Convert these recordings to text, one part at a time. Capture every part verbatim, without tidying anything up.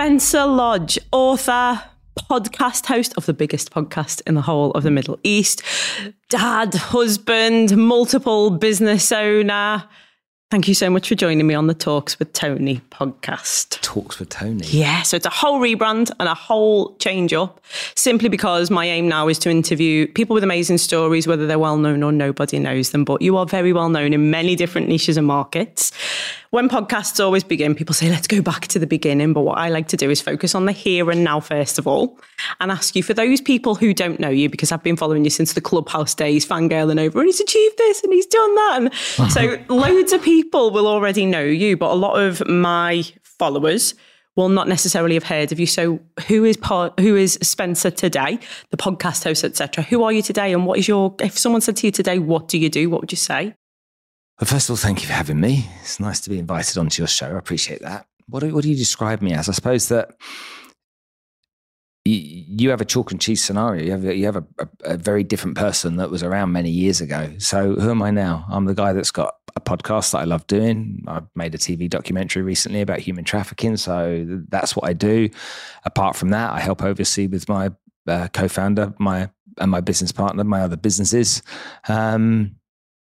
Spencer Lodge, author, podcast host of the biggest podcast in the whole of the Middle East, dad, husband, multiple business owner. Thank you so much for joining me on the Talks with Tony podcast. Talks with Tony? Yeah, so it's a whole rebrand and a whole change up, simply because my aim now is to interview people with amazing stories, whether they're well known or nobody knows them, but you are very well known in many different niches and markets. When podcasts always begin, people say, let's go back to the beginning. But what I like to do is focus on the here and now, first of all, and ask you, for those people who don't know you, because I've been following you since the Clubhouse days, fangirling over, and he's achieved this and he's done that. And so loads of people will already know you, but a lot of my followers will not necessarily have heard of you. So who is part, who is Spencer today, the podcast host, et cetera? Who are you today? And what is your, if someone said to you today, what do you do? What would you say? Well, first of all, thank you for having me. It's nice to be invited onto your show. I appreciate that. What do, what do you describe me as? I suppose that you, you have a chalk and cheese scenario. You have, a, you have a, a, a very different person that was around many years ago. So who am I now? I'm the guy that's got a podcast that I love doing. I made a T V documentary recently about human trafficking. So that's what I do. Apart from that, I help oversee with my uh, co-founder my and my business partner, my other businesses. Um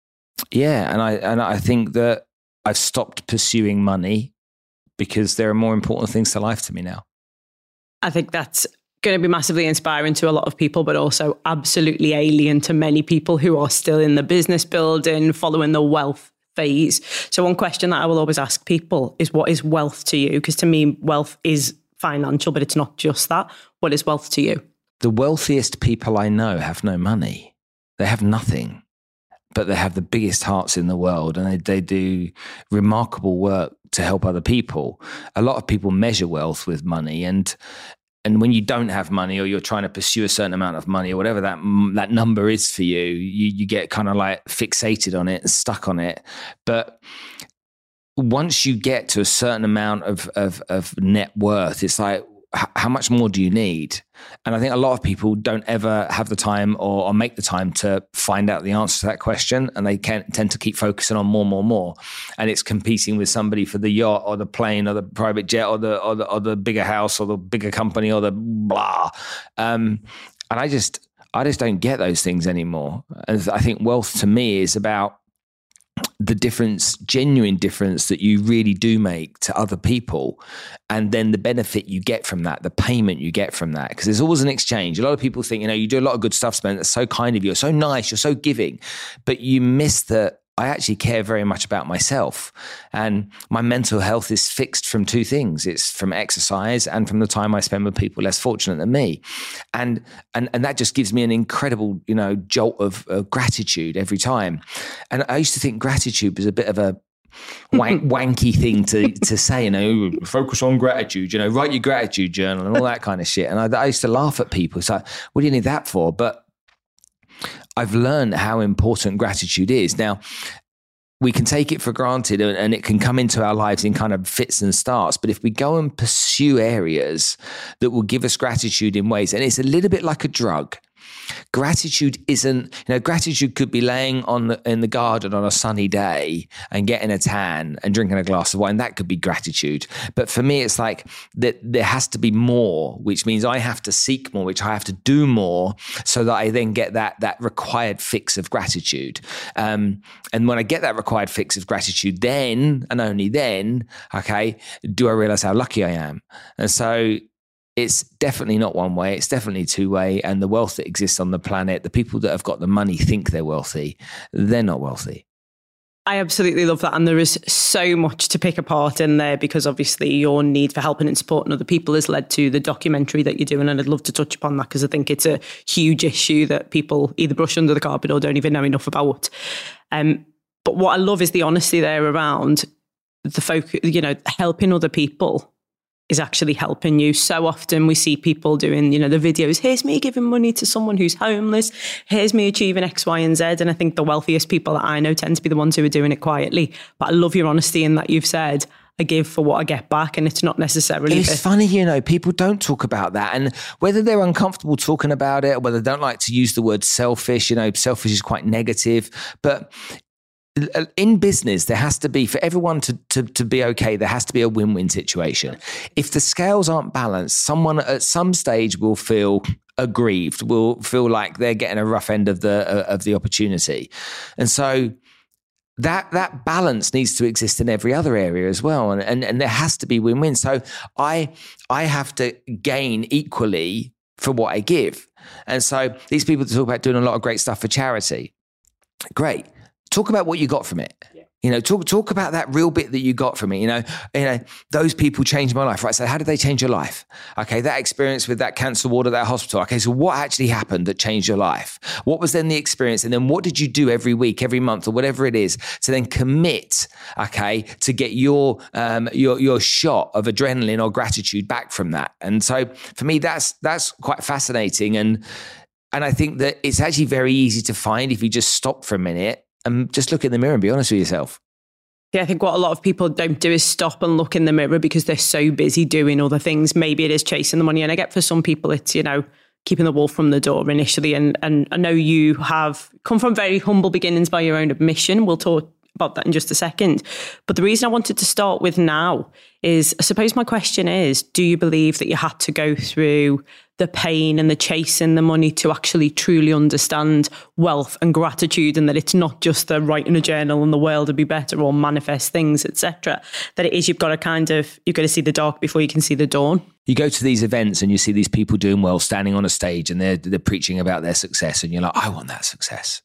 Yeah, and I and I think that I've stopped pursuing money because there are more important things to life to me now. I think that's going to be massively inspiring to a lot of people, but also absolutely alien to many people who are still in the business building, following the wealth phase. So one question that I will always ask people is, what is wealth to you? Because to me, wealth is financial, but it's not just that. What is wealth to you? The wealthiest people I know have no money. They have nothing. But they have the biggest hearts in the world, and they, they do remarkable work to help other people. A lot of people measure wealth with money, and and when you don't have money, or you're trying to pursue a certain amount of money, or whatever that that number is for you, you, you get kind of like fixated on it and stuck on it. But once you get to a certain amount of of, of net worth, it's like, how much more do you need? And I think a lot of people don't ever have the time or, or make the time to find out the answer to that question. And they can tend to keep focusing on more, more, more. And it's competing with somebody for the yacht or the plane or the private jet or the, or the, or the bigger house or the bigger company or the blah. Um, and I just, I just don't get those things anymore. And I think wealth to me is about the difference, genuine difference that you really do make to other people, and then the benefit you get from that, the payment you get from that, because there's always an exchange. A lot of people think, you know, you do a lot of good stuff, Spencer, that's so kind of you, you're so nice, you're so giving, but you miss that I actually care very much about myself, and my mental health is fixed from two things. It's from exercise and from the time I spend with people less fortunate than me. And and and that just gives me an incredible, you know, jolt of uh, gratitude every time. And I used to think gratitude was a bit of a wank, wanky thing to to say, you know, focus on gratitude, you know, write your gratitude journal and all that kind of shit. And I, I used to laugh at people. It's like, what do you need that for? But I've learned how important gratitude is. Now, we can take it for granted and it can come into our lives in kind of fits and starts. But if we go and pursue areas that will give us gratitude in ways, and it's a little bit like a drug. Gratitude isn't, you know, gratitude could be laying on the, in the garden on a sunny day and getting a tan and drinking a glass of wine. That could be gratitude. But for me, it's like that there has to be more, which means I have to seek more, which I have to do more so that I then get that, that required fix of gratitude. Um, and when I get that required fix of gratitude, then, and only then, okay, do I realize how lucky I am? And so it's definitely not one way. It's definitely two way. And the wealth that exists on the planet, the people that have got the money think they're wealthy. They're not wealthy. I absolutely love that. And there is so much to pick apart in there, because obviously your need for helping and supporting other people has led to the documentary that you're doing. And I'd love to touch upon that, because I think it's a huge issue that people either brush under the carpet or don't even know enough about. Um, but what I love is the honesty there around the focus, you know, helping other people is actually helping you. So often we see people doing, you know, the videos, here's me giving money to someone who's homeless, here's me achieving X, Y, and Z. And I think the wealthiest people that I know tend to be the ones who are doing it quietly. But I love your honesty in that you've said, I give for what I get back, and it's not necessarily... It's funny, you know, people don't talk about that, and whether they're uncomfortable talking about it, or whether they don't like to use the word selfish, you know, selfish is quite negative, but in business, there has to be, for everyone to, to, to be okay, there has to be a win-win situation. If the scales aren't balanced, someone at some stage will feel aggrieved, will feel like they're getting a rough end of the uh, of the opportunity. And so that that balance needs to exist in every other area as well. And, and, and there has to be win-win. So I I have to gain equally for what I give. And so these people talk about doing a lot of great stuff for charity. Great. Talk about what you got from it. Yeah. You know, talk talk about that real bit that you got from it. You know, you know, those people changed my life, right? So how did they change your life? Okay, that experience with that cancer ward at that hospital. Okay, so what actually happened that changed your life? What was then the experience? And then what did you do every week, every month, or whatever it is, to then commit, okay, to get your um your your shot of adrenaline or gratitude back from that? And so for me, that's that's quite fascinating. And and I think that it's actually very easy to find if you just stop for a minute and just look in the mirror and be honest with yourself. Yeah, I think what a lot of people don't do is stop and look in the mirror because they're so busy doing other things. Maybe it is chasing the money. And I get for some people, it's, you know, keeping the wolf from the door initially. And, and I know you have come from very humble beginnings by your own admission. We'll talk about that in just a second. But the reason I wanted to start with now is, I suppose my question is, do you believe that you had to go through the pain and the chasing the money to actually truly understand wealth and gratitude, and that it's not just the write in a journal and the world will be better or manifest things, et cetera, that it is you've got to kind of, you've got to see the dark before you can see the dawn? You go to these events and you see these people doing well, standing on a stage, and they're, they're preaching about their success, and you're like, I want that success.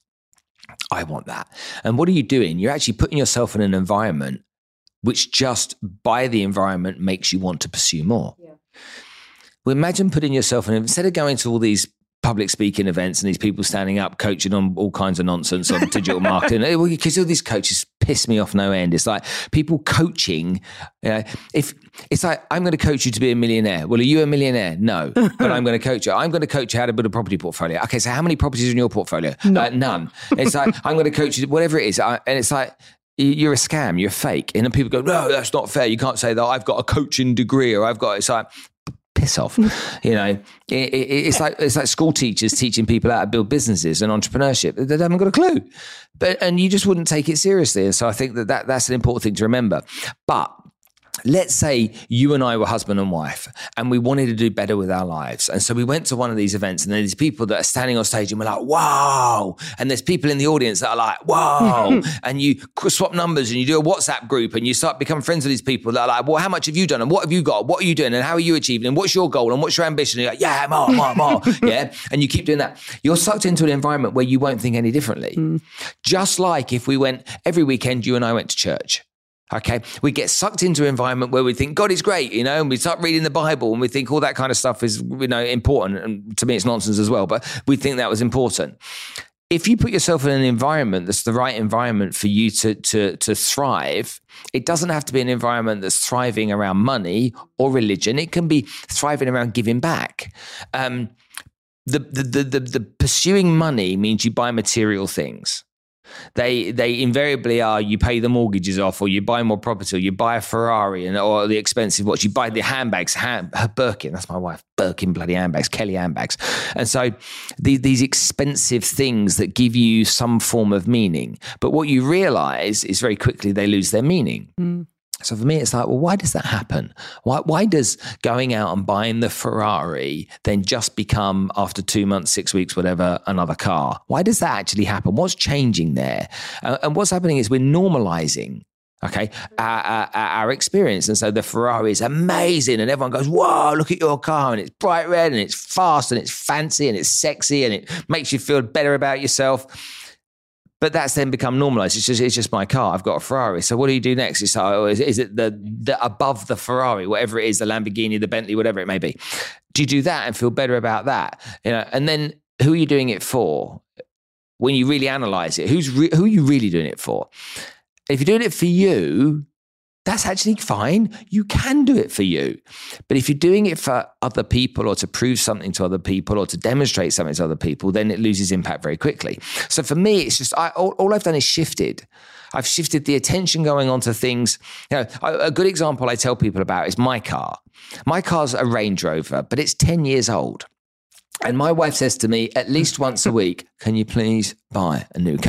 I want that. And what are you doing? You're actually putting yourself in an environment which just by the environment makes you want to pursue more. Yeah. Well, imagine putting yourself in, instead of going to all these public speaking events and these people standing up coaching on all kinds of nonsense on digital marketing, because all these coaches piss me off no end. It's like people coaching, you know, if it's like, I'm going to coach you to be a millionaire. Well, are you a millionaire? No, but I'm going to coach you. I'm going to coach you how to build a property portfolio. Okay, so how many properties are in your portfolio? No. Uh, none. It's like, I'm going to coach you, whatever it is. I, and it's like, you're a scam, you're fake. And then people go, no, that's not fair. You can't say that I've got a coaching degree or I've got, it's like, piss off. You know, it, it, it's like it's like school teachers teaching people how to build businesses and entrepreneurship. They haven't got a clue, but and you just wouldn't take it seriously. And so I think that, that that's an important thing to remember. But let's say you and I were husband and wife and we wanted to do better with our lives. And so we went to one of these events and there's people that are standing on stage and we're like, wow. And there's people in the audience that are like, wow. And you swap numbers and you do a WhatsApp group and you start becoming friends with these people that are like, well, how much have you done? And what have you got? What are you doing? And how are you achieving? And what's your goal? And what's your ambition? And you're like, yeah, more, more, more. Yeah. And you keep doing that. You're sucked into an environment where you won't think any differently. Mm. Just like if we went every weekend, you and I went to church. Okay, we get sucked into an environment where we think God is great, you know, and we start reading the Bible and we think all that kind of stuff is, you know, important. And to me, it's nonsense as well, but we think that was important. If you put yourself in an environment that's the right environment for you to to to thrive, it doesn't have to be an environment that's thriving around money or religion. It can be thriving around giving back. Um, the the the the, the pursuing money means you buy material things. They they invariably are, you pay the mortgages off, or you buy more property, or you buy a Ferrari and or the expensive watch, you buy the handbags, hand, Birkin, that's my wife, Birkin bloody handbags, Kelly handbags. And so the, these expensive things that give you some form of meaning. But what you realize is very quickly they lose their meaning. Mm. So for me, it's like, well, why does that happen? Why why does going out and buying the Ferrari then just become, after two months, six weeks, whatever, another car? Why does that actually happen? What's changing there? Uh, and what's happening is we're normalizing, okay, our, our, our experience. And so the Ferrari is amazing and everyone goes, whoa, look at your car, and it's bright red and it's fast and it's fancy and it's sexy and it makes you feel better about yourself. But that's then become normalized. It's just it's just my car. I've got a Ferrari. So what do you do next? It's like, oh, is, is it the, the above the Ferrari, whatever it is, the Lamborghini, the Bentley, whatever it may be? Do you do that and feel better about that? You know, and then who are you doing it for? When you really analyze it, who's re- who are you really doing it for? If you're doing it for you, that's actually fine. You can do it for you. But if you're doing it for other people or to prove something to other people or to demonstrate something to other people, then it loses impact very quickly. So for me, it's just, I, all, all I've done is shifted. I've shifted the attention going on to things. You know, a, a good example I tell people about is my car. My car's a Range Rover, but it's ten years old. And my wife says to me at least once a week, can you please buy a new car?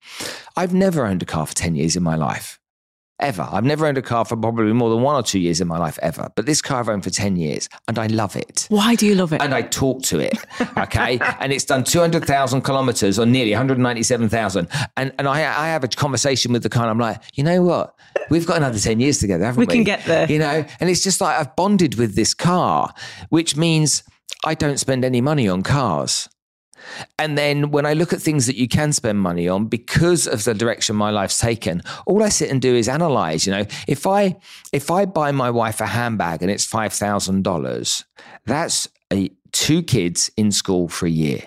I've never owned a car for ten years in my life. Ever. I've never owned a car for probably more than one or two years in my life ever. But this car I've owned for ten years and I love it. Why do you love it? And I talk to it. Okay. And it's done two hundred thousand kilometers or nearly one hundred ninety-seven thousand. And and I, I have a conversation with the car and I'm like, you know what? We've got another ten years together, haven't we? We can get there. You know, and it's just like I've bonded with this car, which means I don't spend any money on cars. And then when I look at things that you can spend money on because of the direction my life's taken, all I sit and do is analyze, you know, if I, if I buy my wife a handbag and it's five thousand dollars, that's a, two kids in school for a year.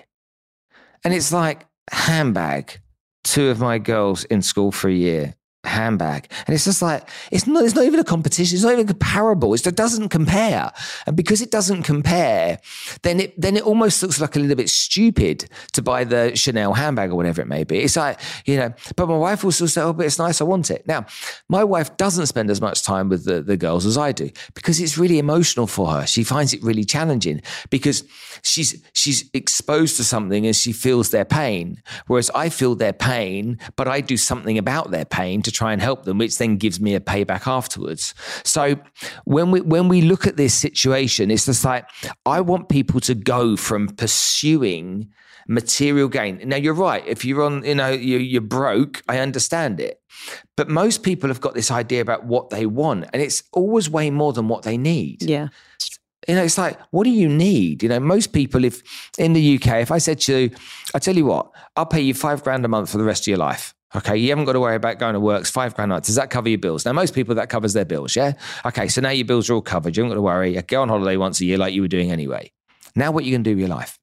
And it's like handbag, two of my girls in school for a year. Handbag. And it's just like, it's not, it's not even a competition. It's not even comparable. It's, it doesn't compare. And because it doesn't compare, then it, then it almost looks like a little bit stupid to buy the Chanel handbag or whatever it may be. It's like, you know, but my wife will still say, oh, but it's nice. I want it. Now, my wife doesn't spend as much time with the, the girls as I do because it's really emotional for her. She finds it really challenging because she's, she's exposed to something and she feels their pain. Whereas I feel their pain, but I do something about their pain to try and help them, which then gives me a payback afterwards. So when we when we look at this situation, it's just like, I want people to go from pursuing material gain. Now, you're right. If you're on, you know, you, you're broke, I understand it. But most people have got this idea about what they want, and it's always way more than what they need. Yeah. You know, it's like, what do you need? You know, most people, if in the U K, if I said to you, I tell you what, I'll pay you five grand a month for the rest of your life. Okay, you haven't got to worry about going to work. It's five grand a month. Does that cover your bills? Now, most people, that covers their bills, yeah? Okay, so now your bills are all covered. You haven't got to worry. You go on holiday once a year like you were doing anyway. Now what are you going to do with your life?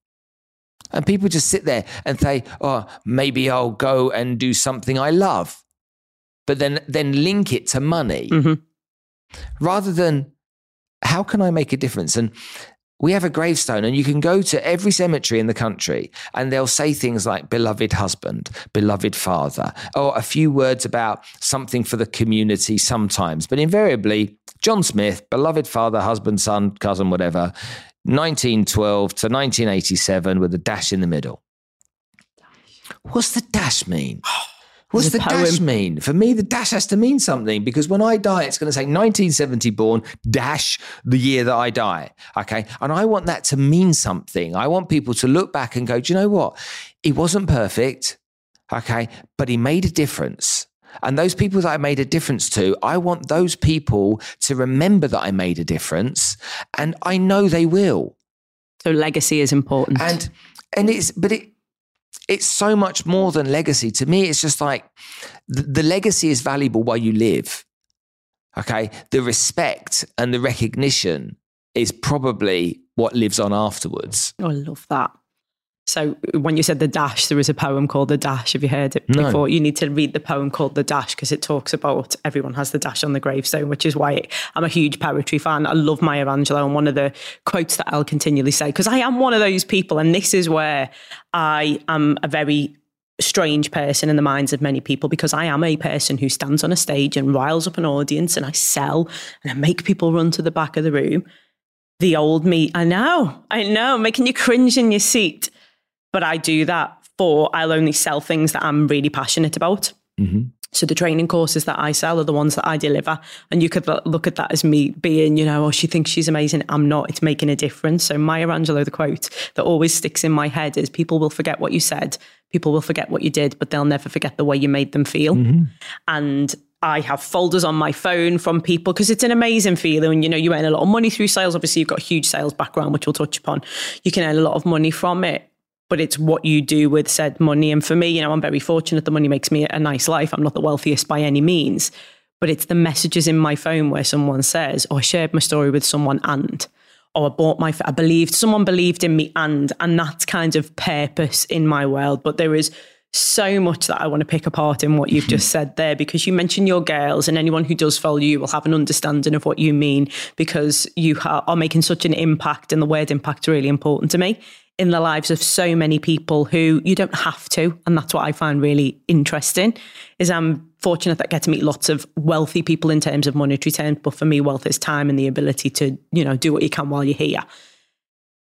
And people just sit there and say, oh, maybe I'll go and do something I love. But then, then link it to money. Mm-hmm. Rather than, how can I make a difference? And we have a gravestone and you can go to every cemetery in the country and they'll say things like beloved husband, beloved father, or a few words about something for the community sometimes. But invariably, John Smith, beloved father, husband, son, cousin, whatever, nineteen twelve to nineteen eighty-seven with a dash in the middle. What's the dash mean? What's the dash mean? For me, the dash has to mean something because when I die, it's going to say nineteen seventy born dash the year that I die. Okay. And I want that to mean something. I want people to look back and go, do you know what? He wasn't perfect. Okay. But he made a difference. And those people that I made a difference to, I want those people to remember that I made a difference. And I know they will. So legacy is important. And, and it's, but it, it's so much more than legacy. To me, it's just like the, the legacy is valuable while you live. Okay. The respect and the recognition is probably what lives on afterwards. Oh, I love that. So when you said The Dash, there was a poem called The Dash. Have you heard it No. before? You need to read the poem called The Dash because it talks about everyone has the dash on the gravestone, which is why I'm a huge poetry fan. I love Maya Angelou, and one of the quotes that I'll continually say, because I am one of those people, and this is where I am a very strange person in the minds of many people, because I am a person who stands on a stage and riles up an audience and I sell and I make people run to the back of the room. The old me, I know, I know, making you cringe in your seat. But I do that for, I'll only sell things that I'm really passionate about. Mm-hmm. So the training courses that I sell are the ones that I deliver. And you could look at that as me being, you know, oh, she thinks she's amazing. I'm not. It's making a difference. So Maya Angelou, the quote that always sticks in my head is, people will forget what you said. People will forget what you did, but they'll never forget the way you made them feel. Mm-hmm. And I have folders on my phone from people because it's an amazing feeling. You know, you earn a lot of money through sales. Obviously, you've got a huge sales background, which we'll touch upon. You can earn a lot of money from it. But it's what you do with said money. And for me, you know, I'm very fortunate. The money makes me a nice life. I'm not the wealthiest by any means, but it's the messages in my phone where someone says, oh, I shared my story with someone and, or I bought my, I believed, someone believed in me and, and that's kind of purpose in my world. But there is so much that I want to pick apart in what you've just said there, because you mentioned your girls, and anyone who does follow you will have an understanding of what you mean, because you ha- are making such an impact, and the word impact is really important to me, in the lives of so many people who you don't have to. And that's what I find really interesting, is I'm fortunate that I get to meet lots of wealthy people in terms of monetary terms. But for me, wealth is time and the ability to, you know, do what you can while you're here.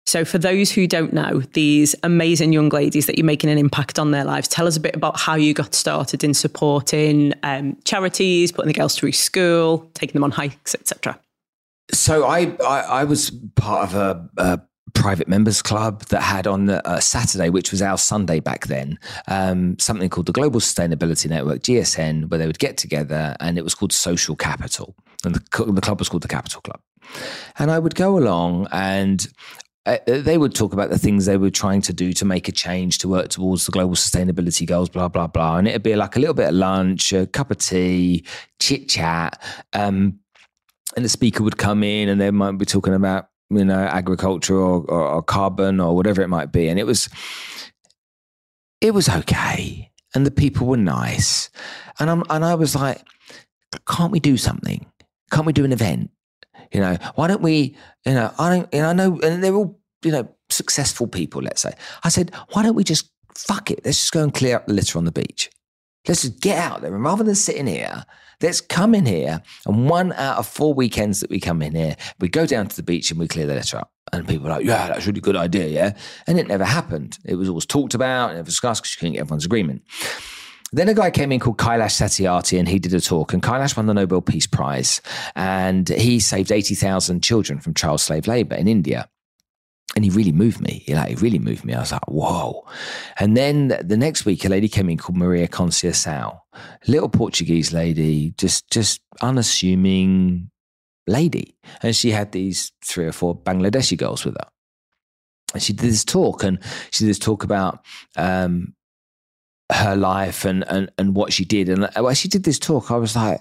So for those who don't know, these amazing young ladies that you're making an impact on their lives, tell us a bit about how you got started in supporting um, charities, putting the girls through school, taking them on hikes, et cetera. So I, I, I was part of a, a private members club that had on a Saturday, which was our Sunday back then, um, something called the Global Sustainability Network, G S N, where they would get together, and it was called Social Capital. And the, the club was called the Capital Club. And I would go along and Uh, they would talk about the things they were trying to do to make a change, to work towards the global sustainability goals, blah, blah, blah. And it'd be like a little bit of lunch, a cup of tea, chit chat. Um, and the speaker would come in and they might be talking about, you know, agriculture or, or, or carbon or whatever it might be. And it was, it was okay. And the people were nice. And I'm, and I was like, can't we do something? Can't we do an event? You know, why don't we, you know, I don't, you know, I know, and they're all, you know, successful people, let's say. I said, why don't we just, fuck it, let's just go and clear up the litter on the beach. Let's just get out there. And rather than sitting here, let's come in here. And one out of four weekends that we come in here, we go down to the beach and we clear the litter up. And people were like, yeah, that's a really good idea, yeah? And it never happened. It was always talked about and never discussed because you couldn't get everyone's agreement. Then a guy came in called Kailash Satyarthi and he did a talk, and Kailash won the Nobel Peace Prize, and he saved eighty thousand children from child slave labor in India. And he really moved me. You know, he really moved me. I was like, whoa. And then the next week, a lady came in called Maria Conceição, little Portuguese lady, just, just unassuming lady. And she had these three or four Bangladeshi girls with her. And she did this talk, and she did this talk about, um, her life and, and, and what she did. And when she did this talk, I was like,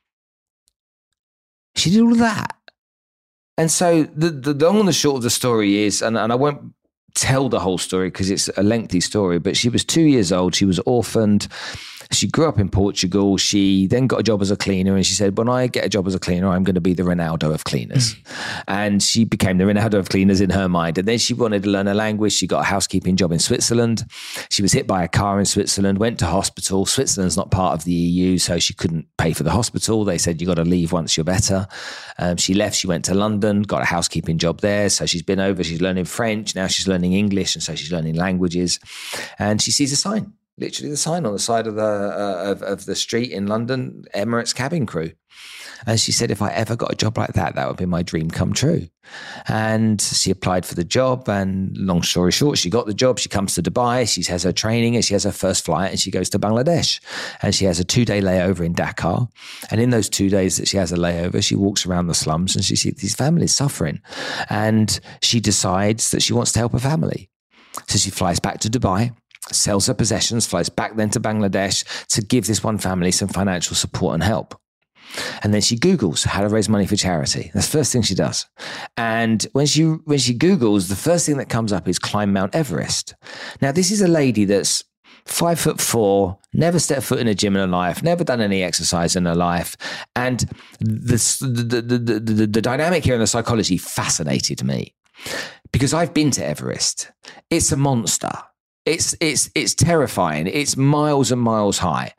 she did all of that. And so the, the long and the short of the story is, and, and I won't tell the whole story because it's a lengthy story, but she was two years old. She was orphaned. She grew up in Portugal. She then got a job as a cleaner, and she said, when I get a job as a cleaner, I'm going to be the Ronaldo of cleaners. Mm. And she became the Ronaldo of cleaners in her mind. And then she wanted to learn a language. She got a housekeeping job in Switzerland. She was hit by a car in Switzerland, went to hospital. Switzerland's not part of the E U, so she couldn't pay for the hospital. They said, you got to leave once you're better. Um, she left. She went to London, got a housekeeping job there. So she's been over. She's learning French. Now she's learning English. And so she's learning languages. And she sees a sign. Literally the sign on the side of the uh, of, of the street in London, Emirates cabin crew. And she said, if I ever got a job like that, that would be my dream come true. And she applied for the job, and long story short, she got the job. She comes to Dubai, she has her training, and she has her first flight, and she goes to Bangladesh. And she has a two-day layover in Dakar. And in those two days that she has a layover, she walks around the slums and she sees these families suffering. And she decides that she wants to help her family. So she flies back to Dubai, sells her possessions, flies back then to Bangladesh to give this one family some financial support and help. And then she Googles how to raise money for charity. That's the first thing she does. And when she when she Googles, the first thing that comes up is climb Mount Everest. Now, this is a lady that's five foot four, never stepped foot in a gym in her life, never done any exercise in her life. And this, the, the, the, the, the dynamic here in the psychology fascinated me because I've been to Everest. It's a monster. It's it's it's terrifying. It's miles and miles high.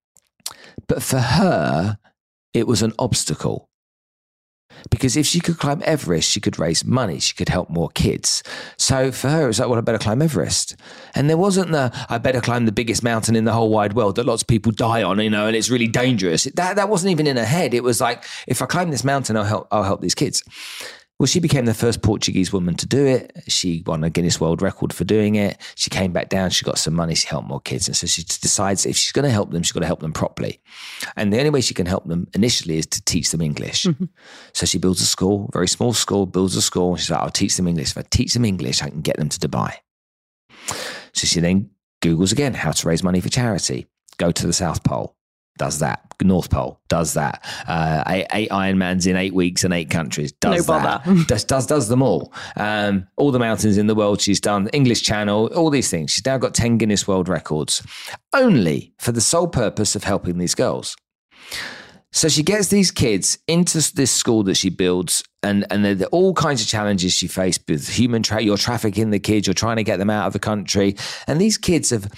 But for her, it was an obstacle. Because if she could climb Everest, she could raise money. She could help more kids. So for her, it was like, well, I better climb Everest. And there wasn't the, I better climb the biggest mountain in the whole wide world that lots of people die on, you know, and it's really dangerous. That that wasn't even in her head. It was like, if I climb this mountain, I'll help, I'll help these kids. Well, she became the first Portuguese woman to do it. She won a Guinness World Record for doing it. She came back down. She got some money. She helped more kids. And so she decides if she's going to help them, she's got to help them properly. And the only way she can help them initially is to teach them English. Mm-hmm. So she builds a school, very small school, builds a school. She's like, I'll teach them English. If I teach them English, I can get them to Dubai. So she then Googles again, how to raise money for charity. Go to the South Pole. Does that. North Pole does that. Uh, eight, eight Ironmans in eight weeks in eight countries. Does no that. does, does does them all. Um, all the mountains in the world she's done. English Channel, all these things. She's now got ten Guinness World Records, only for the sole purpose of helping these girls. So she gets these kids into this school that she builds, and and there are all kinds of challenges she faced with human tra- you're trafficking the kids, you're trying to get them out of the country, and these kids have.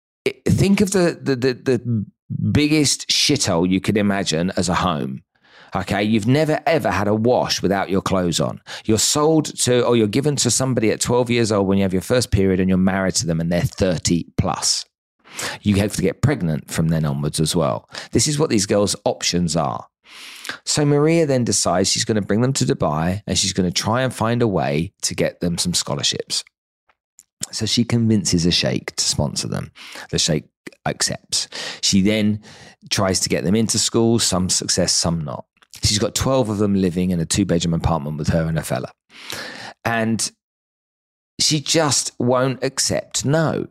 Think of the the the, the biggest shithole you could imagine as a home. Okay, you've never ever had a wash without your clothes on. You're sold to, or you're given to somebody at twelve years old when you have your first period and you're married to them and they're thirty plus. You have to get pregnant from then onwards as well. This is what these girls' options are. So Maria then decides she's going to bring them to Dubai and she's going to try and find a way to get them some scholarships. So she convinces a sheikh to sponsor them. The sheikh accepts. She then tries to get them into school, some success, some not. She's got twelve of them living in a two-bedroom apartment with her and a fella. And she just won't accept no.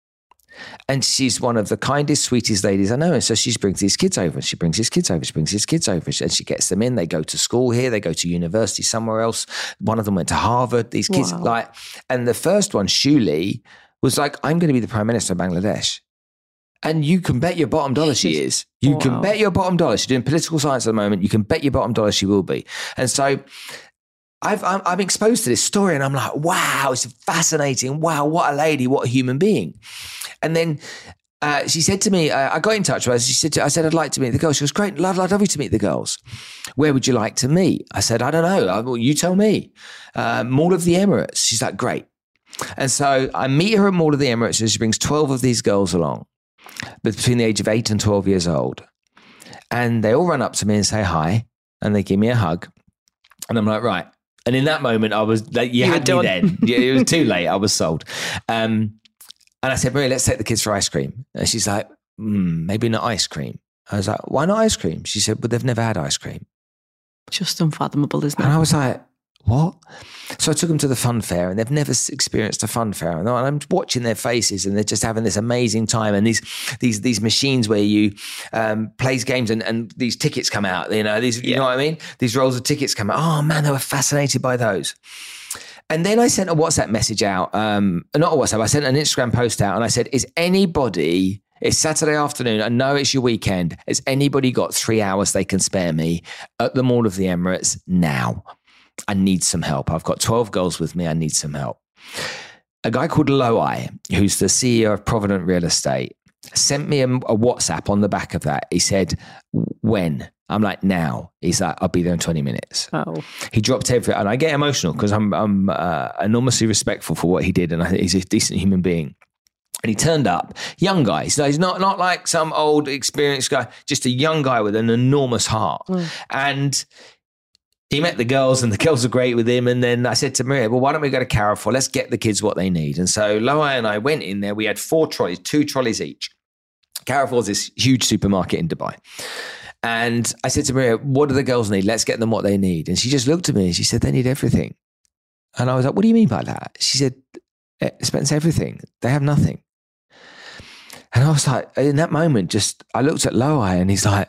And she's one of the kindest, sweetest ladies I know. And so she brings these kids over. She brings these kids over. She brings these kids over. And she gets them in. They go to school here. They go to university somewhere else. One of them went to Harvard. These kids, wow. like, and the first one, Shuli, was like, I'm going to be the Prime Minister of Bangladesh. And you can bet your bottom dollar she is. You wow. can bet your bottom dollar. She's doing political science at the moment. You can bet your bottom dollar she will be. And so I've, I'm, I'm exposed to this story and I'm like, wow, it's fascinating. Wow, what a lady, what a human being. And then uh, she said to me, uh, I got in touch with her. She said, to, I said, I'd like to meet the girls. She goes, great, love, I'd love you to meet the girls. Where would you like to meet? I said, I don't know. I, well, you tell me. Uh, Mall of the Emirates. She's like, great. And so I meet her at Mall of the Emirates and she brings twelve of these girls along, between the age of eight and twelve years old. And they all run up to me and say hi. And they give me a hug. And I'm like, right. And in that moment, I was like, you, you had me then. Yeah, it was too late. I was sold. Um, and I said, Maria, let's take the kids for ice cream. And she's like, mm, maybe not ice cream. I was like, why not ice cream? She said, well, they've never had ice cream. Just unfathomable, isn't it? And I was like, what? So I took them to the fun fair and they've never experienced a fun fair. And I'm watching their faces and they're just having this amazing time. And these these these machines where you um, plays games and, and these tickets come out, you know, these, you yeah. know what I mean? These rolls of tickets come out. Oh man, they were fascinated by those. And then I sent a WhatsApp message out, um, not a WhatsApp, I sent an Instagram post out and I said, is anybody, it's Saturday afternoon, I know it's your weekend, has anybody got three hours they can spare me at the Mall of the Emirates now? I need some help. I've got twelve girls with me. I need some help. A guy called Loai, who's the C E O of Provident Real Estate, sent me a, a WhatsApp on the back of that. He said, when? I'm like, now. He's like, I'll be there in twenty minutes. Oh. He dropped everything. And I get emotional because I'm, I'm uh, enormously respectful for what he did. And I think he's a decent human being. And he turned up, young guy. So he's not, not like some old experienced guy, just a young guy with an enormous heart. Mm. And he met the girls and the girls were great with him. And then I said to Maria, well, why don't we go to Carrefour? Let's get the kids what they need. And so Loai and I went in there. We had four trolleys, two trolleys each. Carrefour's this huge supermarket in Dubai. And I said to Maria, what do the girls need? Let's get them what they need. And she just looked at me and she said, they need everything. And I was like, what do you mean by that? She said, Spence, everything. They have nothing. And I was like, in that moment, just, I looked at Loai and he's like,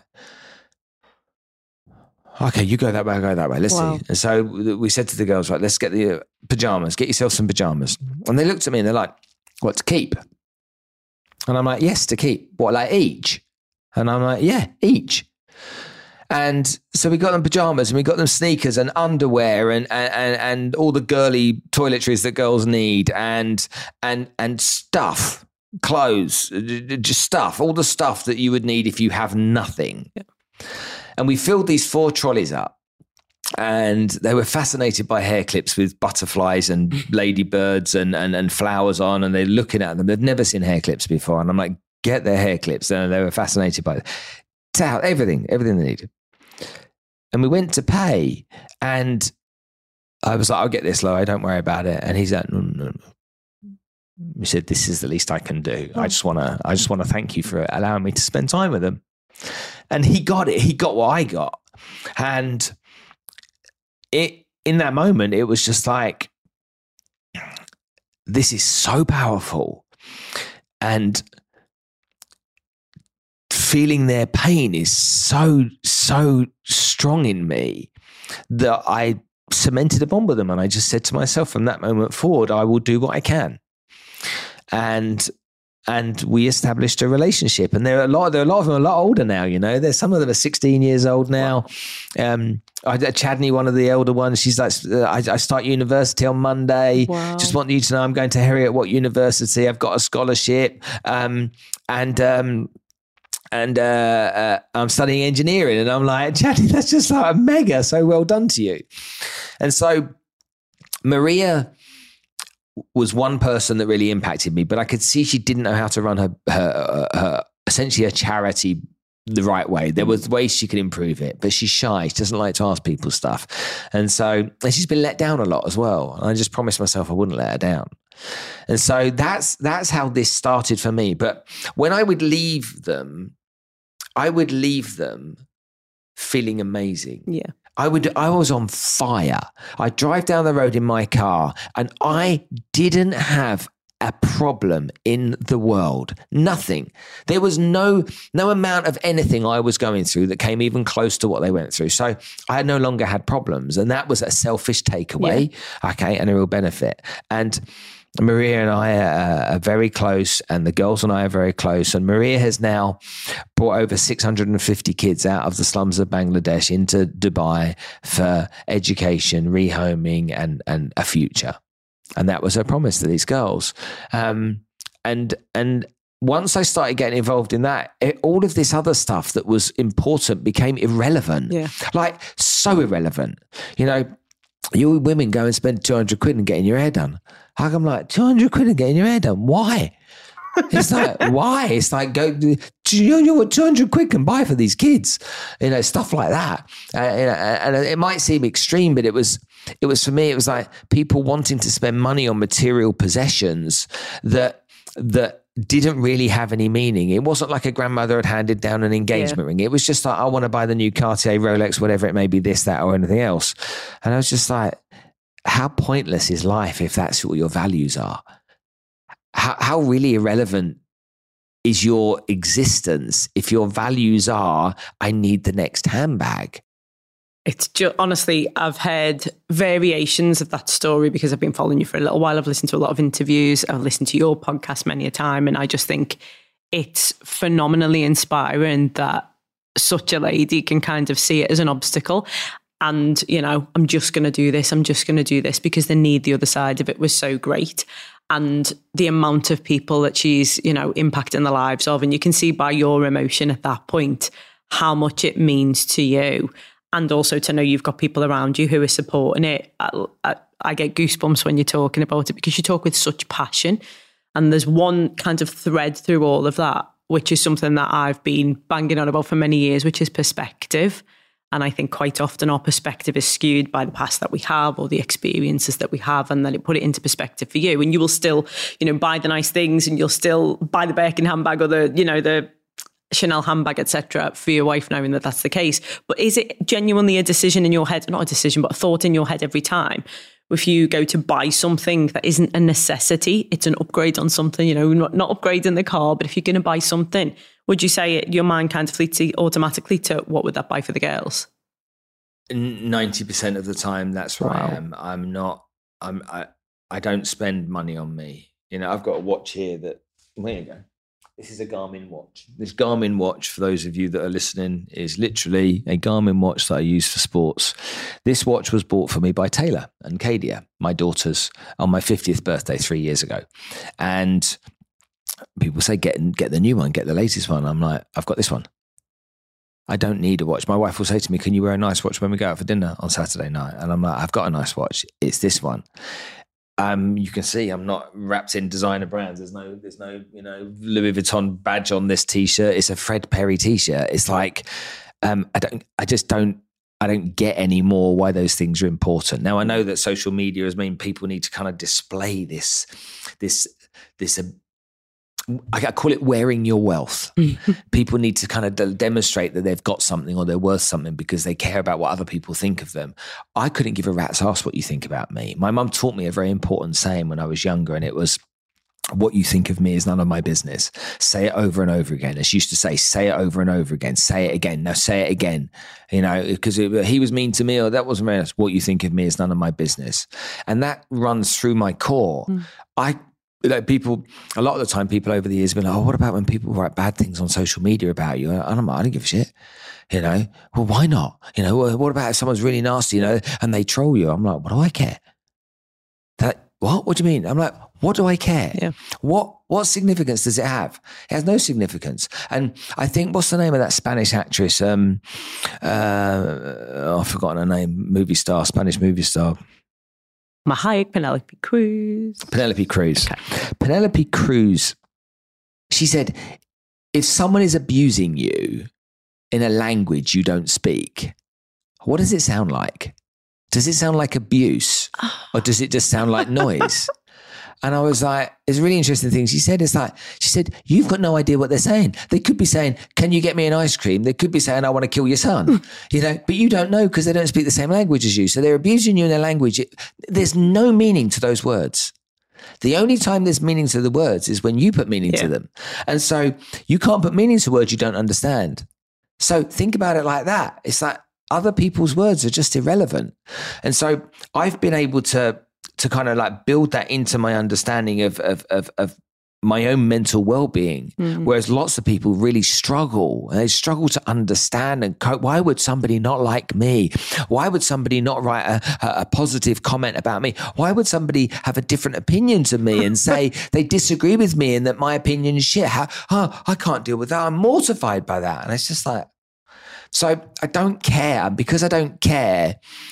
okay, you go that way, I go that way. Let's wow. see. And so we said to the girls, right, let's get the uh, pajamas, get yourself some pajamas. And they looked at me and they're like, what, to keep? And I'm like, yes, to keep. What, like each? And I'm like, yeah, each. And so we got them pajamas and we got them sneakers and underwear and and and all the girly toiletries that girls need and and and stuff, clothes, just stuff, all the stuff that you would need if you have nothing. Yeah. And we filled these four trolleys up and they were fascinated by hair clips with butterflies and ladybirds and, and, and flowers on. And they're looking at them. They've never seen hair clips before. And I'm like, get their hair clips. And they were fascinated by it. Towel, everything, everything they needed. And we went to pay and I was like, I'll get this, Loai, don't worry about it. And he's like, no, no, no. He said, this is the least I can do. I just want to, I just want to thank you for allowing me to spend time with them. And he got it. He got what I got. And it, in that moment, it was just like, this is so powerful. And feeling their pain is so, so strong in me that I cemented a bond with them. And I just said to myself from that moment forward, I will do what I can. And And we established a relationship. And there are a lot, there are a lot of them a lot older now, you know. There's some of them are sixteen years old now. Um, I, Chadney, one of the elder ones, she's like, I, I start university on Monday. Wow. Just want you to know I'm going to Heriot Watt University. I've got a scholarship. Um, and um, and uh, uh, I'm studying engineering. And I'm like, Jenny, that's just like a mega, so well done to you. And so Maria was one person that really impacted me, but I could see she didn't know how to run her, her, her essentially a charity the right way. There was ways she could improve it, but she's shy. She doesn't like to ask people stuff. And so and she's been let down a lot as well. And I just promised myself I wouldn't let her down. And so that's that's how this started for me. But when I would leave them, I would leave them feeling amazing. Yeah. I would. I was on fire. I'd drive down the road in my car and I didn't have a problem in the world. Nothing. There was no no amount of anything I was going through that came even close to what they went through. So I no longer had problems. And that was a selfish takeaway, yeah. okay, and a real benefit. And Maria and I are, are very close, and the girls and I are very close. And Maria has now brought over six hundred fifty kids out of the slums of Bangladesh into Dubai for education, rehoming, and, and a future. And that was her promise to these girls. Um, and and once I started getting involved in that, it, all of this other stuff that was important became irrelevant. Yeah. Like so irrelevant. You know, you women go and spend two hundred quid and getting your hair done. How come like two hundred quid and getting your hair done? Why? It's like, why? It's like, go, do you know what two hundred quid can buy for these kids? You know, stuff like that. Uh, and it might seem extreme, but it was, it was for me, it was like people wanting to spend money on material possessions that, that didn't really have any meaning. It wasn't like a grandmother had handed down an engagement yeah. ring. It was just like, I want to buy the new Cartier, Rolex, whatever it may be, this, that, or anything else. And I was just like, how pointless is life if that's what your values are? How, how really irrelevant is your existence if your values are, I need the next handbag? It's just, honestly, I've heard variations of that story because I've been following you for a little while. I've listened to a lot of interviews. I've listened to your podcast many a time. And I just think it's phenomenally inspiring that such a lady can kind of see it as an obstacle. And, you know, I'm just going to do this. I'm just going to do this because the need, the other side of it was so great. And the amount of people that she's, you know, impacting the lives of. And you can see by your emotion at that point how much it means to you. And also to know you've got people around you who are supporting it. I, I, I get goosebumps when you're talking about it because you talk with such passion. And there's one kind of thread through all of that, which is something that I've been banging on about for many years, which is perspective. And I think quite often our perspective is skewed by the past that we have or the experiences that we have, and then it put it into perspective for you. And you will still, you know, buy the nice things and you'll still buy the Birkin handbag or the, you know, the Chanel handbag, et cetera, for your wife, knowing that that's the case. But is it genuinely a decision in your head, not a decision, but a thought in your head every time? If you go to buy something that isn't a necessity, it's an upgrade on something, you know, not, not upgrading the car, but if you're going to buy something, would you say your mind kind of fleets automatically to what would that buy for the girls? ninety percent of the time, that's where wow. I am. I'm not, I'm, I, I don't spend money on me. You know, I've got a watch here that, there you go. This is a Garmin watch. This Garmin watch, for those of you that are listening, is literally a Garmin watch that I use for sports. This watch was bought for me by Taylor and Kadia, my daughters, on my fiftieth birthday three years ago. And people say, get, get the new one, get the latest one. I'm like, I've got this one. I don't need a watch. My wife will say to me, can you wear a nice watch when we go out for dinner on Saturday night? And I'm like, I've got a nice watch. It's this one. Um, you can see I'm not wrapped in designer brands. There's no, there's no, you know, Louis Vuitton badge on this t-shirt. It's a Fred Perry t-shirt. It's like, um, I don't, I just don't, I don't get anymore why those things are important. Now I know that social media has mean people need to kind of display this, this, this, uh, I call it wearing your wealth. People need to kind of de- demonstrate that they've got something or they're worth something because they care about what other people think of them. I couldn't give a rat's ass what you think about me. My mum taught me a very important saying when I was younger, and it was, what you think of me is none of my business. Say it over and over again. As she used to say, say it over and over again. Say it again. Now say it again. You know, because he was mean to me or that wasn't very nice. What you think of me is none of my business. And that runs through my core. Mm. I Like people, a lot of the time, people over the years have been like, oh, what about when people write bad things on social media about you? I don't, I don't give a shit. You know, well, why not? You know, what about if someone's really nasty, you know, and they troll you? I'm like, what do I care? That what? What do you mean? I'm like, what do I care? Yeah. What what significance does it have? It has no significance. And I think, what's the name of that Spanish actress? Um, uh, oh, I've forgotten her name. Movie star, Spanish movie star. Mahayek, Penelope Cruz. Penelope Cruz. Okay. Penelope Cruz, she said, if someone is abusing you in a language you don't speak, what does it sound like? Does it sound like abuse or does it just sound like noise? And I was like, it's a really interesting thing. She said, it's like, she said, you've got no idea what they're saying. They could be saying, can you get me an ice cream? They could be saying, I want to kill your son, you know, but you don't know because they don't speak the same language as you. So they're abusing you in their language. It, there's no meaning to those words. The only time there's meaning to the words is when you put meaning yeah. to them. And so you can't put meaning to words you don't understand. So think about it like that. It's like other people's words are just irrelevant. And so I've been able to to kind of like build that into my understanding of of of, of my own mental well-being, mm. whereas lots of people really struggle. They struggle to understand and cope. Why would somebody not like me? Why would somebody not write a, a, a positive comment about me? Why would somebody have a different opinion to me and say they disagree with me and that my opinion is shit? How, oh, I can't deal with that. I'm mortified by that. And it's just like, so I don't care. Because I don't care,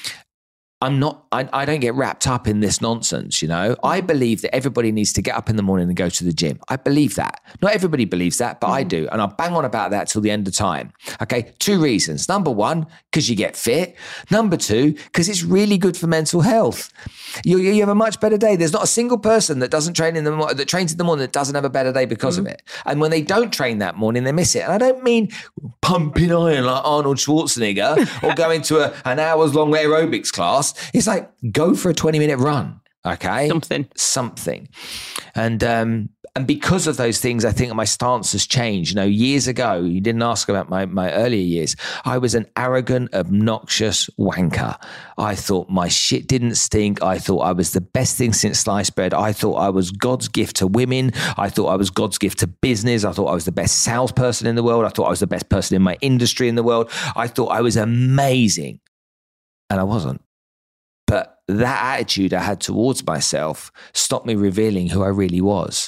I'm not, I, I don't get wrapped up in this nonsense, you know. I believe that everybody needs to get up in the morning and go to the gym. I believe that. Not everybody believes that, but mm. I do. And I'll bang on about that till the end of time. Okay, two reasons. Number one, because you get fit. Number two, because it's really good for mental health. You, you have a much better day. There's not a single person that doesn't train in the morning, that trains in the morning that doesn't have a better day because mm. of it. And when they don't train that morning, they miss it. And I don't mean pumping iron like Arnold Schwarzenegger or going to a, an hours long aerobics class. It's like, go for a twenty minute run. Okay. Something. Something. And, um, and because of those things, I think my stance has changed. You know, years ago, you didn't ask about my, my earlier years. I was an arrogant, obnoxious wanker. I thought my shit didn't stink. I thought I was the best thing since sliced bread. I thought I was God's gift to women. I thought I was God's gift to business. I thought I was the best salesperson in the world. I thought I was the best person in my industry in the world. I thought I was amazing. And I wasn't. But that attitude I had towards myself stopped me revealing who I really was.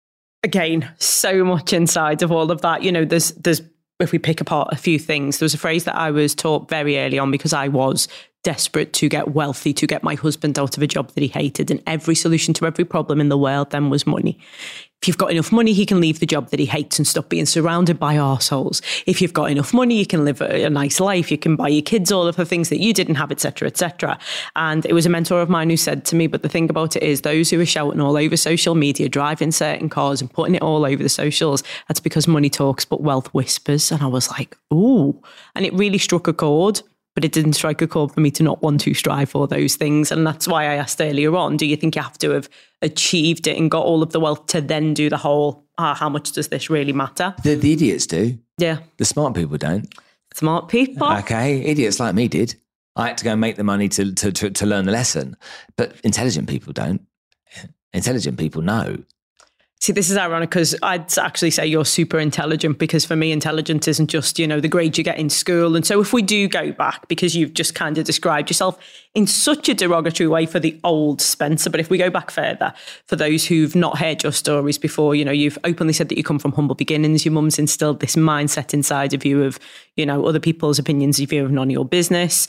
Again, so much inside of all of that. You know, there's, there's, if we pick apart a few things, there was a phrase that I was taught very early on because I was desperate to get wealthy, to get my husband out of a job that he hated. And every solution to every problem in the world then was money. If you've got enough money, he can leave the job that he hates and stop being surrounded by arseholes. If you've got enough money, you can live a, a nice life. You can buy your kids all of the things that you didn't have, et cetera, et cetera. And it was a mentor of mine who said to me, but the thing about it is those who are shouting all over social media, driving certain cars and putting it all over the socials, that's because money talks, but wealth whispers. And I was like, ooh. And it really struck a chord. But it didn't strike a chord for me to not want to strive for those things. And that's why I asked earlier on, do you think you have to have achieved it and got all of the wealth to then do the whole, ah, how much does this really matter? The, the idiots do. Yeah. The smart people don't. Smart people. Okay. Idiots like me did. I had to go and make the money to, to, to, to learn the lesson. But intelligent people don't. Intelligent people know. See, this is ironic because I'd actually say you're super intelligent because for me, intelligence isn't just, you know, the grades you get in school. And so if we do go back, because you've just kind of described yourself in such a derogatory way for the old Spencer, but if we go back further, for those who've not heard your stories before, you know, you've openly said that you come from humble beginnings. Your mum's instilled this mindset inside of you of, you know, other people's opinions of you of none of your business.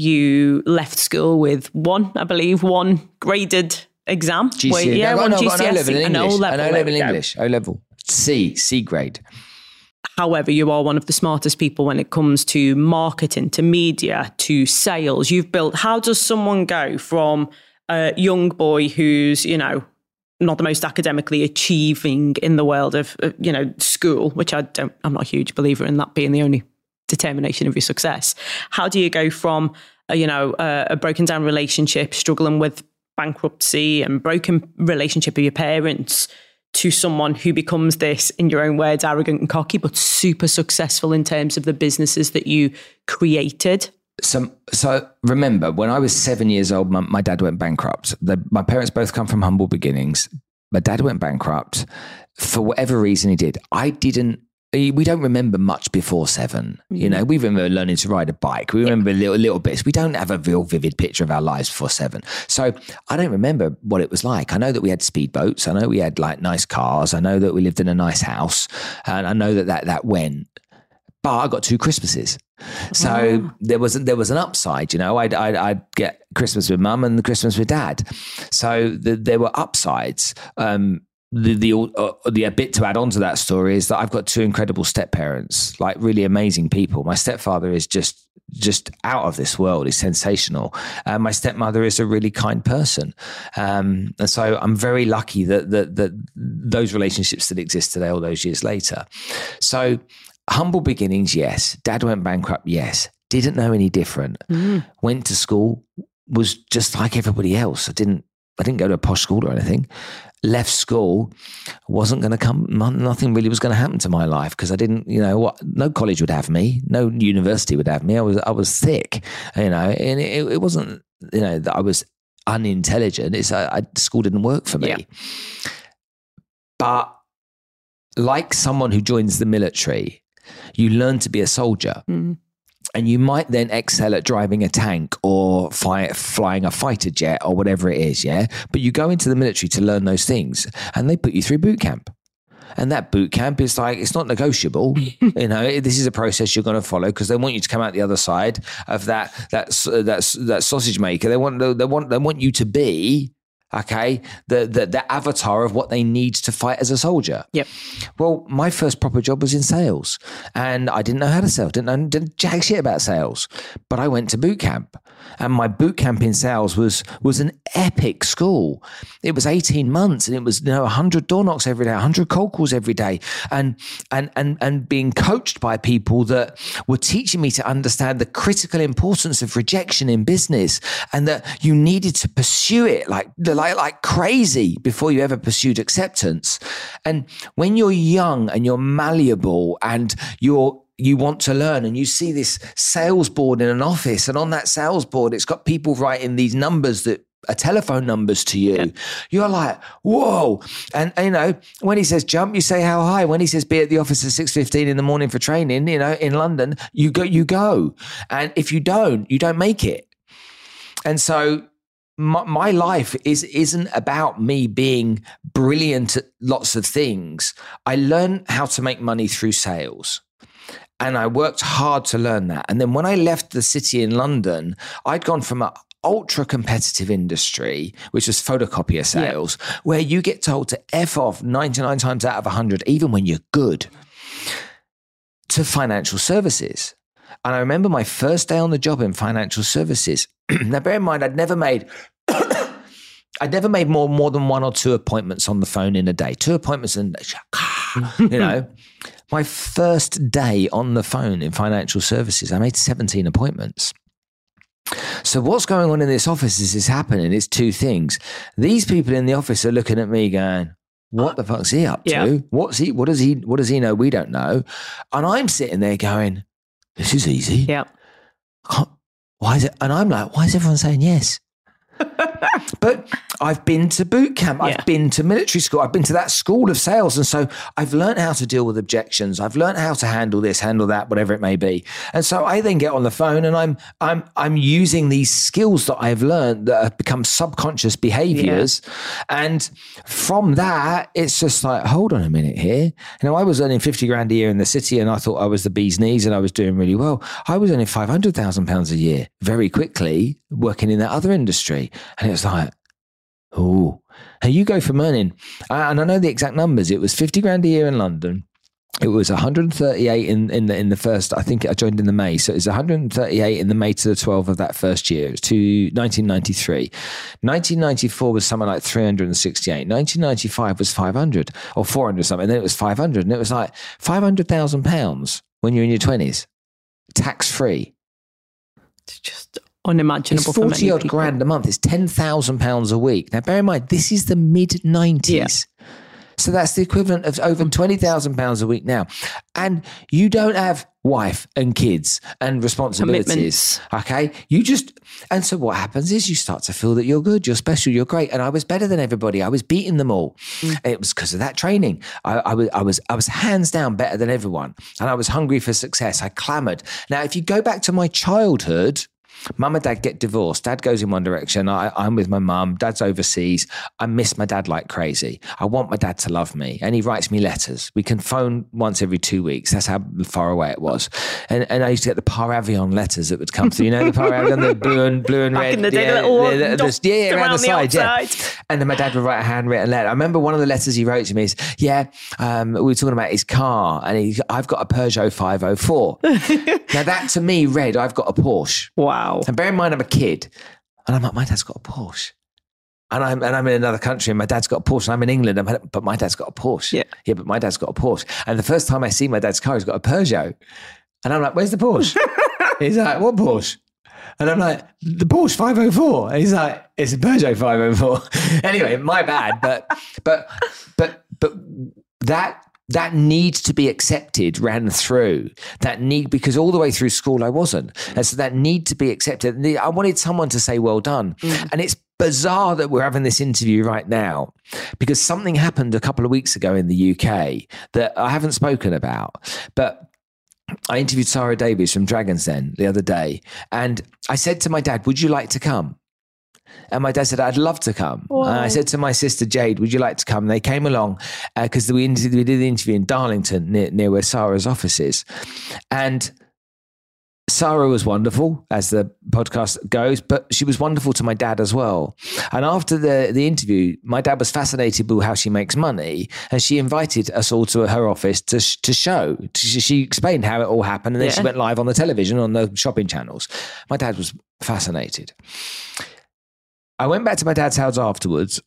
You left school with one, I believe, one graded exam. G C S E. Where, yeah, no, one no, G C S E. An O level in English. An O level, an O level in English. O level. C, C grade. However, you are one of the smartest people when it comes to marketing, to media, to sales. You've built, how does someone go from a young boy who's, you know, not the most academically achieving in the world of, you know, school, which I don't, I'm not a huge believer in that being the only determination of your success. How do you go from, a, you know, a, a broken down relationship, struggling with bankruptcy and broken relationship with your parents to someone who becomes this, in your own words, arrogant and cocky, but super successful in terms of the businesses that you created? So, so remember, when I was seven years old, my, my dad went bankrupt. The, my parents both come from humble beginnings. My dad went bankrupt for whatever reason he did. I didn't we don't remember much before seven. Mm. You know, we remember learning to ride a bike. We remember yeah. little, little bits. We don't have a real vivid picture of our lives before seven. So I don't remember what it was like. I know that we had speedboats. I know we had like nice cars. I know that we lived in a nice house. And I know that that, that went. But I got two Christmases. So oh. there was there was an upside, you know. I'd, I'd, I'd get Christmas with mum and the Christmas with dad. So the, there were upsides. Um, the the, uh, the bit to add on to that story is that I've got two incredible step parents, like really amazing people. My stepfather is just just out of this world. He's sensational. Uh, my stepmother is a really kind person, um, and so I'm very lucky that that that those relationships still exist today, all those years later. So. Humble beginnings, yes. Dad went bankrupt, yes. Didn't know any different. Mm. Went to school, was just like everybody else. I didn't I didn't go to a posh school or anything. Left school, wasn't going to come, nothing really was going to happen to my life because I didn't, you know, what, no college would have me, no university would have me. I was I was thick, you know, and it, it wasn't, you know, that I was unintelligent. It's I, I, school didn't work for me. Yeah. But like someone who joins the military, you learn to be a soldier mm. and you might then excel at driving a tank or fly, flying a fighter jet or whatever it is. Yeah. But you go into the military to learn those things and they put you through boot camp. And that boot camp is like, it's not negotiable. You know, this is a process you're going to follow because they want you to come out the other side of that, that, that, that sausage maker. They want, they want, they want you to be, okay, the, the the avatar of what they need to fight as a soldier. Yep. Well, my first proper job was in sales, and I didn't know how to sell. Didn't know didn't jack shit about sales, but I went to boot camp, and my boot camp in sales was was an epic school. It was eighteen months, and it was you know one hundred door knocks every day, one hundred cold calls every day, and and and and being coached by people that were teaching me to understand the critical importance of rejection in business, and that you needed to pursue it like the Like, like crazy before you ever pursued acceptance. And when you're young and you're malleable and you're you want to learn and you see this sales board in an office, and on that sales board it's got people writing these numbers that are telephone numbers to you, yeah. You're like, whoa. And, you know, when he says jump, you say how high. When he says be at the office at six fifteen in the morning for training, you know, in London, you go, you go. And if you don't, you don't make it. And so My, my life is, isn't about me being brilliant at lots of things. I learned how to make money through sales. And I worked hard to learn that. And then when I left the city in London, I'd gone from an ultra competitive industry, which was photocopier sales, yeah. where you get told to F off ninety-nine times out of one hundred, even when you're good, to financial services. And I remember my first day on the job in financial services. Now, bear in mind, I'd never made, I'd never made more more than one or two appointments on the phone in a day. Two appointments in a day. You know, my first day on the phone in financial services, I made seventeen appointments. So what's going on in this office is is happening. It's two things. These people in the office are looking at me going, what the fuck's he up to? Yeah. What's he? What does he? What does he know? We don't know. And I'm sitting there going, this is easy. Yeah. Why is it? And I'm like, why is everyone saying yes? But I've been to boot camp. I've yeah. been to military school. I've been to that school of sales. And so I've learned how to deal with objections. I've learned how to handle this, handle that, whatever it may be. And so I then get on the phone and I'm, I'm, I'm using these skills that I've learned that have become subconscious behaviors. Yeah. And from that, it's just like, hold on a minute here. You know, I was earning fifty grand a year in the city and I thought I was the bee's knees and I was doing really well. I was earning five hundred thousand pounds a year very quickly working in that other industry. And it was like, oh, and you go from earning, and I know the exact numbers. It was fifty grand a year in London. It was one hundred thirty-eight in, in the in the first, I think I joined in the May. So it was one hundred thirty-eight in the May to the twelfth of that first year. It was to nineteen ninety-three. nineteen ninety-four was something like three hundred sixty-eight. nineteen ninety-five was five hundred or four hundred something. And then it was five hundred. And it was like five hundred thousand pounds when you're in your twenties, tax free. It's just unimaginable. It's forty odd grand a month. It's ten thousand pounds a week. Now, bear in mind, this is the mid nineties. Yeah. So that's the equivalent of over twenty thousand pounds a week now. And you don't have wife and kids and responsibilities. Okay. You just, and so what happens is you start to feel that you're good, you're special, you're great. And I was better than everybody. I was beating them all. Mm. And it was because of that training. I, I was, I was, I was hands down better than everyone. And I was hungry for success. I clamored. Now, if you go back to my childhood, mum and dad get divorced. Dad goes in one direction. I, I'm with my mum. Dad's overseas. I miss my dad like crazy. I want my dad to love me. And he writes me letters. We can phone once every two weeks. That's how far away it was. And and I used to get the Paravion letters that would come through. You know, the Paravion, the blue and blue and Back red. in the day, yeah, little the, the, the, the, yeah, around the side. The yeah. And then my dad would write a handwritten letter. I remember one of the letters he wrote to me is, yeah, um, we were talking about his car. And he, I've got a Peugeot five oh four. Now that to me read, I've got a Porsche. Wow. And bear in mind, I'm a kid, and I'm like, my dad's got a Porsche, and I'm and I'm in another country, and my dad's got a Porsche, and I'm in England, and my, but my dad's got a Porsche. Yeah, yeah, but my dad's got a Porsche, and the first time I see my dad's car, he's got a Peugeot, and I'm like, where's the Porsche? He's like, what Porsche? And I'm like, the Porsche five oh four. And he's like, it's a Peugeot five oh four. Anyway, my bad, but but but but that. That need to be accepted ran through that need, because all the way through school I wasn't. And so that need to be accepted. I wanted someone to say, well done. Mm. And it's bizarre that we're having this interview right now, because something happened a couple of weeks ago in the U K that I haven't spoken about. But I interviewed Sarah Davies from Dragon's Den the other day. And I said to my dad, would you like to come? And my dad said, I'd love to come. And I said to my sister, Jade, would you like to come? And they came along because uh, we, we did the interview in Darlington, near, near where Sarah's office is. And Sarah was wonderful, as the podcast goes, but she was wonderful to my dad as well. And after the, the interview, my dad was fascinated with how she makes money. And she invited us all to her office to, to show. She, she explained how it all happened. And then yeah. she went live on the television, on the shopping channels. My dad was fascinated. I went back to my dad's house afterwards,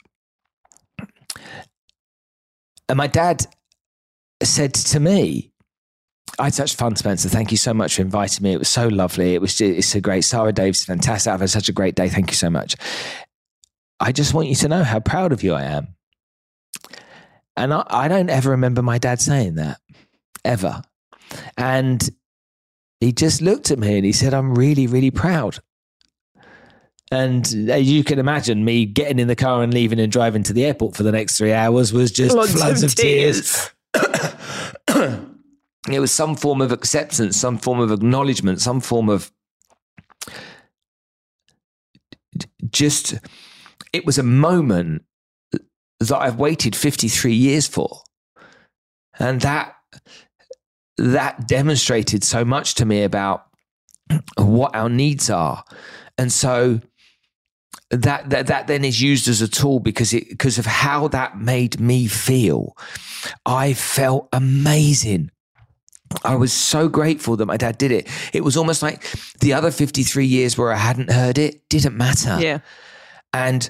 and my dad said to me, I had such fun, Spencer. Thank you so much for inviting me. It was so lovely. It was just, it's so great. Sarah Davies, fantastic. I've had such a great day. Thank you so much. I just want you to know how proud of you I am. And I, I don't ever remember my dad saying that, ever. And he just looked at me and he said, I'm really, really proud. And as you can imagine, me getting in the car and leaving and driving to the airport for the next three hours was just Lots floods of, of tears. tears. It was some form of acceptance, some form of acknowledgement, some form of just, it was a moment that I've waited fifty-three years for. And that, that demonstrated so much to me about what our needs are. And so That, that that then is used as a tool because it because of how that made me feel. I felt amazing. I was so grateful that my dad did it. It was almost like the other fifty-three years where I hadn't heard it didn't matter. Yeah. And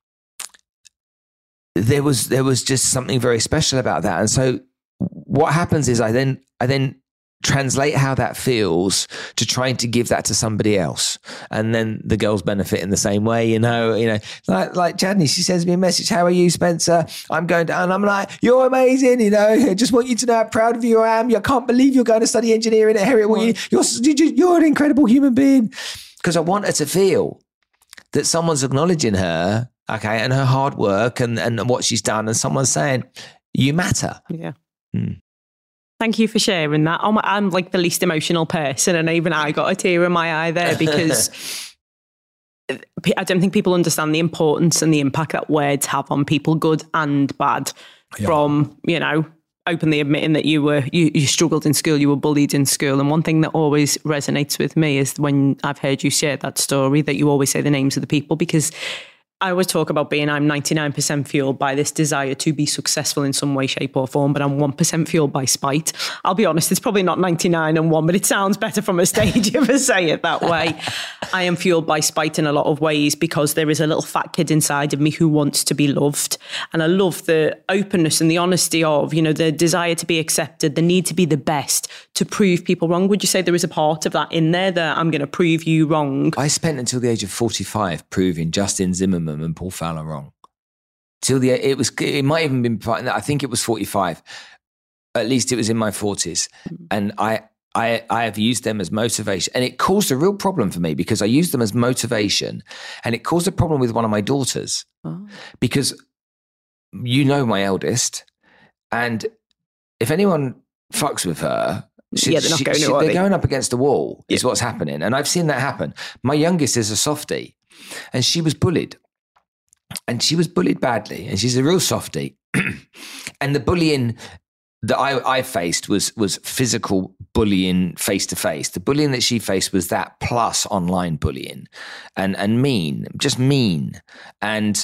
there was there was just something very special about that. And so what happens is I then I then translate how that feels to trying to give that to somebody else, and then the girls benefit in the same way. You know, you know, like like Jadney, she sends me a message. How are you, Spencer? I'm going down. I'm like, you're amazing. You know, I just want you to know how proud of you I am. I can't believe you're going to study engineering at Heriot. Well, you, you're you're an incredible human being. Because I want her to feel that someone's acknowledging her, okay, and her hard work and and what she's done, and someone's saying, you matter. Yeah. Hmm. Thank you for sharing that. I'm, I'm like the least emotional person, and even I got a tear in my eye there because I don't think people understand the importance and the impact that words have on people, good and bad. Yeah. From, you know, openly admitting that you were you, you struggled in school, you were bullied in school. And one thing that always resonates with me is when I've heard you share that story, that you always say the names of the people, because I always talk about being, I'm ninety-nine percent fueled by this desire to be successful in some way, shape or form, but I'm one percent fueled by spite. I'll be honest, it's probably not ninety-nine and one, but it sounds better from a stage if I say it that way. I am fueled by spite in a lot of ways because there is a little fat kid inside of me who wants to be loved. And I love the openness and the honesty of, you know, the desire to be accepted, the need to be the best, to prove people wrong. Would you say there is a part of that in there, that I'm going to prove you wrong? I spent until the age of forty-five proving Justin Zimmerman and Paul Fowler wrong. Till the it was it might even been I think it was forty-five. At least it was in my forties, and I I, I have used them as motivation, and it caused a real problem for me because I used them as motivation, and it caused a problem with one of my daughters oh. because you know my eldest, and if anyone fucks with her, she, yeah, they're not she, going she, to, are they're they? going up against the wall is yeah. what's happening. And I've seen that happen. My youngest is a softie, and she was bullied, and she was bullied badly, and she's a real softie. And the bullying that I, I faced was was physical bullying face to face. The bullying that she faced was that plus online bullying, and and mean, just mean. And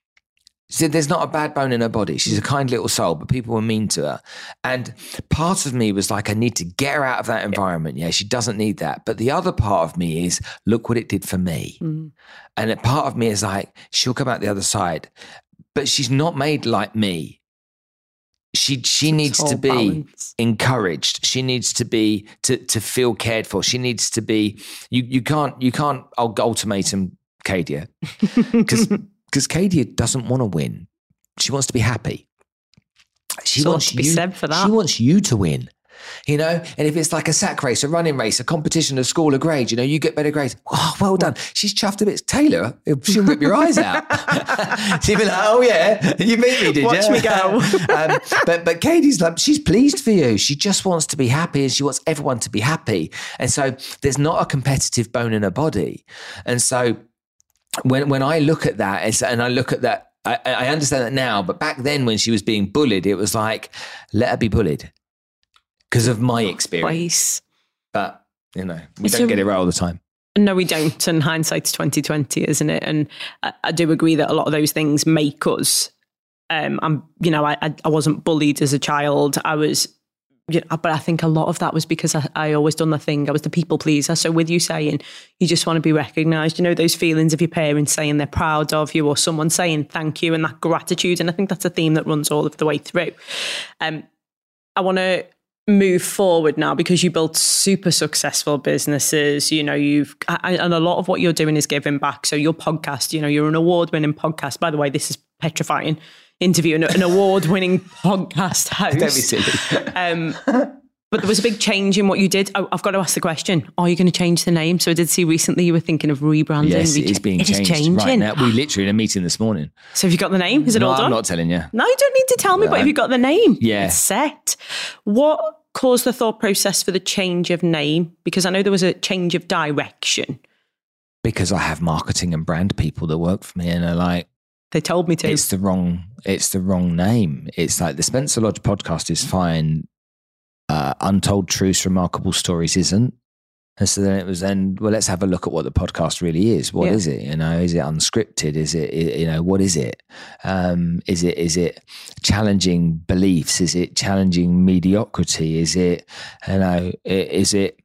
so there's not a bad bone in her body. She's a kind little soul, but people were mean to her. And part of me was like, I need to get her out of that environment. Yeah, she doesn't need that. But the other part of me is, look what it did for me. Mm. And a part of me is like, she'll come out the other side, but she's not made like me. She she it's needs to be balance. encouraged. She needs to be to to feel cared for. She needs to be. You you can't you can't ultimatum Cadia because because Cadia doesn't want to win. She wants to be happy. She so wants to be you. said for that. She wants you to win. You know, and if it's like a sack race, a running race, a competition, a school, a grade, you know, you get better grades. Oh, well done. She's chuffed a bit. Taylor, she'll rip your eyes out. She'll be like, oh yeah, you beat me, did Watch you? me go. um, but but Katie's like, she's pleased for you. She just wants to be happy, and she wants everyone to be happy. And so there's not a competitive bone in her body. And so when when I look at that, it's, and I look at that, I, I understand that now. But back then, when she was being bullied, it was like, let her be bullied. Because of my experience. But, you know, we don't get it right all the time. No, we don't. And hindsight's twenty twenty, isn't it? And I, I do agree that a lot of those things make us. Um, I'm, you know, I, I wasn't bullied as a child. I was, you know, but I think a lot of that was because I, I always done the thing. I was the people pleaser. So with you saying you just want to be recognised, you know, those feelings of your parents saying they're proud of you, or someone saying thank you, and that gratitude. And I think that's a theme that runs all of the way through. Um, I want to move forward now, because you built super successful businesses. You know, you've, and a lot of what you're doing is giving back. So your podcast, you know, you're an award-winning podcast. By the way, this is petrifying interview, an award-winning podcast host. Don't be silly. Um, but there was a big change in what you did. I, I've got to ask the question, are you going to change the name? So I did see recently you were thinking of rebranding. Yes, it is being it changed is changing. right now. We literally in a meeting this morning. So have you got the name? Is it no, all done? I'm not telling you. No, you don't need to tell me, no. But have you got the name? Yeah. It's set. What caused the thought process for the change of name? Because I know there was a change of direction. Because I have marketing and brand people that work for me, and are like, they told me to. It's the wrong, it's the wrong name. It's like the Spencer Lodge podcast is fine. Uh, Untold Truths, Remarkable Stories isn't. And so then it was then, well, let's have a look at what the podcast really is. What yeah. is it? You know, is it unscripted? Is it, you know, what is it? Um, is it, is it challenging beliefs? Is it challenging mediocrity? Is it, you know, is it,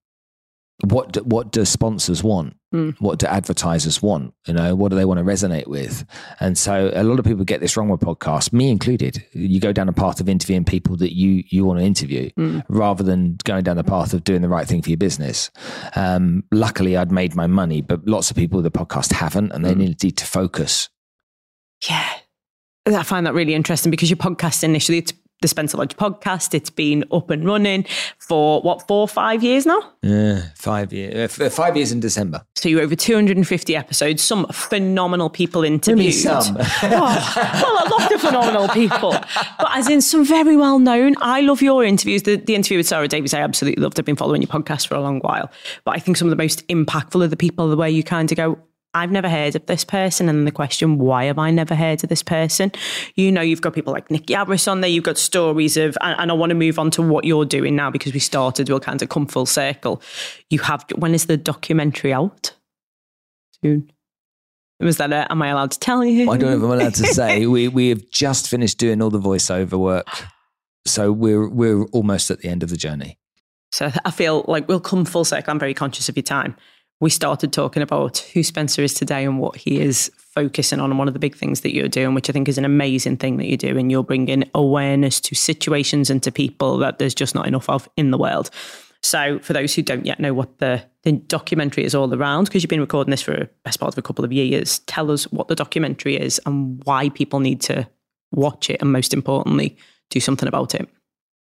what, do, what do sponsors want? Mm. What do advertisers want? You know, what do they want to resonate with? And so a lot of people get this wrong with podcasts, me included. You go down a path of interviewing people that you, you want to interview mm. rather than going down the path of doing the right thing for your business. Um, luckily I'd made my money, but lots of people with the podcast haven't, and they mm. need to focus. Yeah. I find that really interesting, because your podcast initially, it's the Spencer Lodge podcast, it's been up and running for what, four or five years now? Yeah, five years. Uh, five years in December. So you're over two hundred fifty episodes, some phenomenal people interviewed. Some. oh, well, a lot of phenomenal people. But as in some very well known. I love your interviews. The, the interview with Sarah Davies, I absolutely loved. I've been following your podcast for a long while. But I think some of the most impactful are the people, the way you kind of go, I've never heard of this person. And then the question, why have I never heard of this person? You know, you've got people like Nick Yabris on there. You've got stories of, and, and I want to move on to what you're doing now, because we started, we'll kind of come full circle. You have, when is the documentary out? Soon. Was that a, am I allowed to tell you? I don't know if I'm allowed to say. we we have just finished doing all the voiceover work. So we're we're almost at the end of the journey. So I feel like we'll come full circle. I'm very conscious of your time. We started talking about who Spencer is today and what he is focusing on, and one of the big things that you're doing, which I think is an amazing thing that you do, and you're bringing awareness to situations and to people that there's just not enough of in the world. So for those who don't yet know what the, the documentary is all around, because you've been recording this for the best part of a couple of years, tell us what the documentary is and why people need to watch it, and most importantly, do something about it.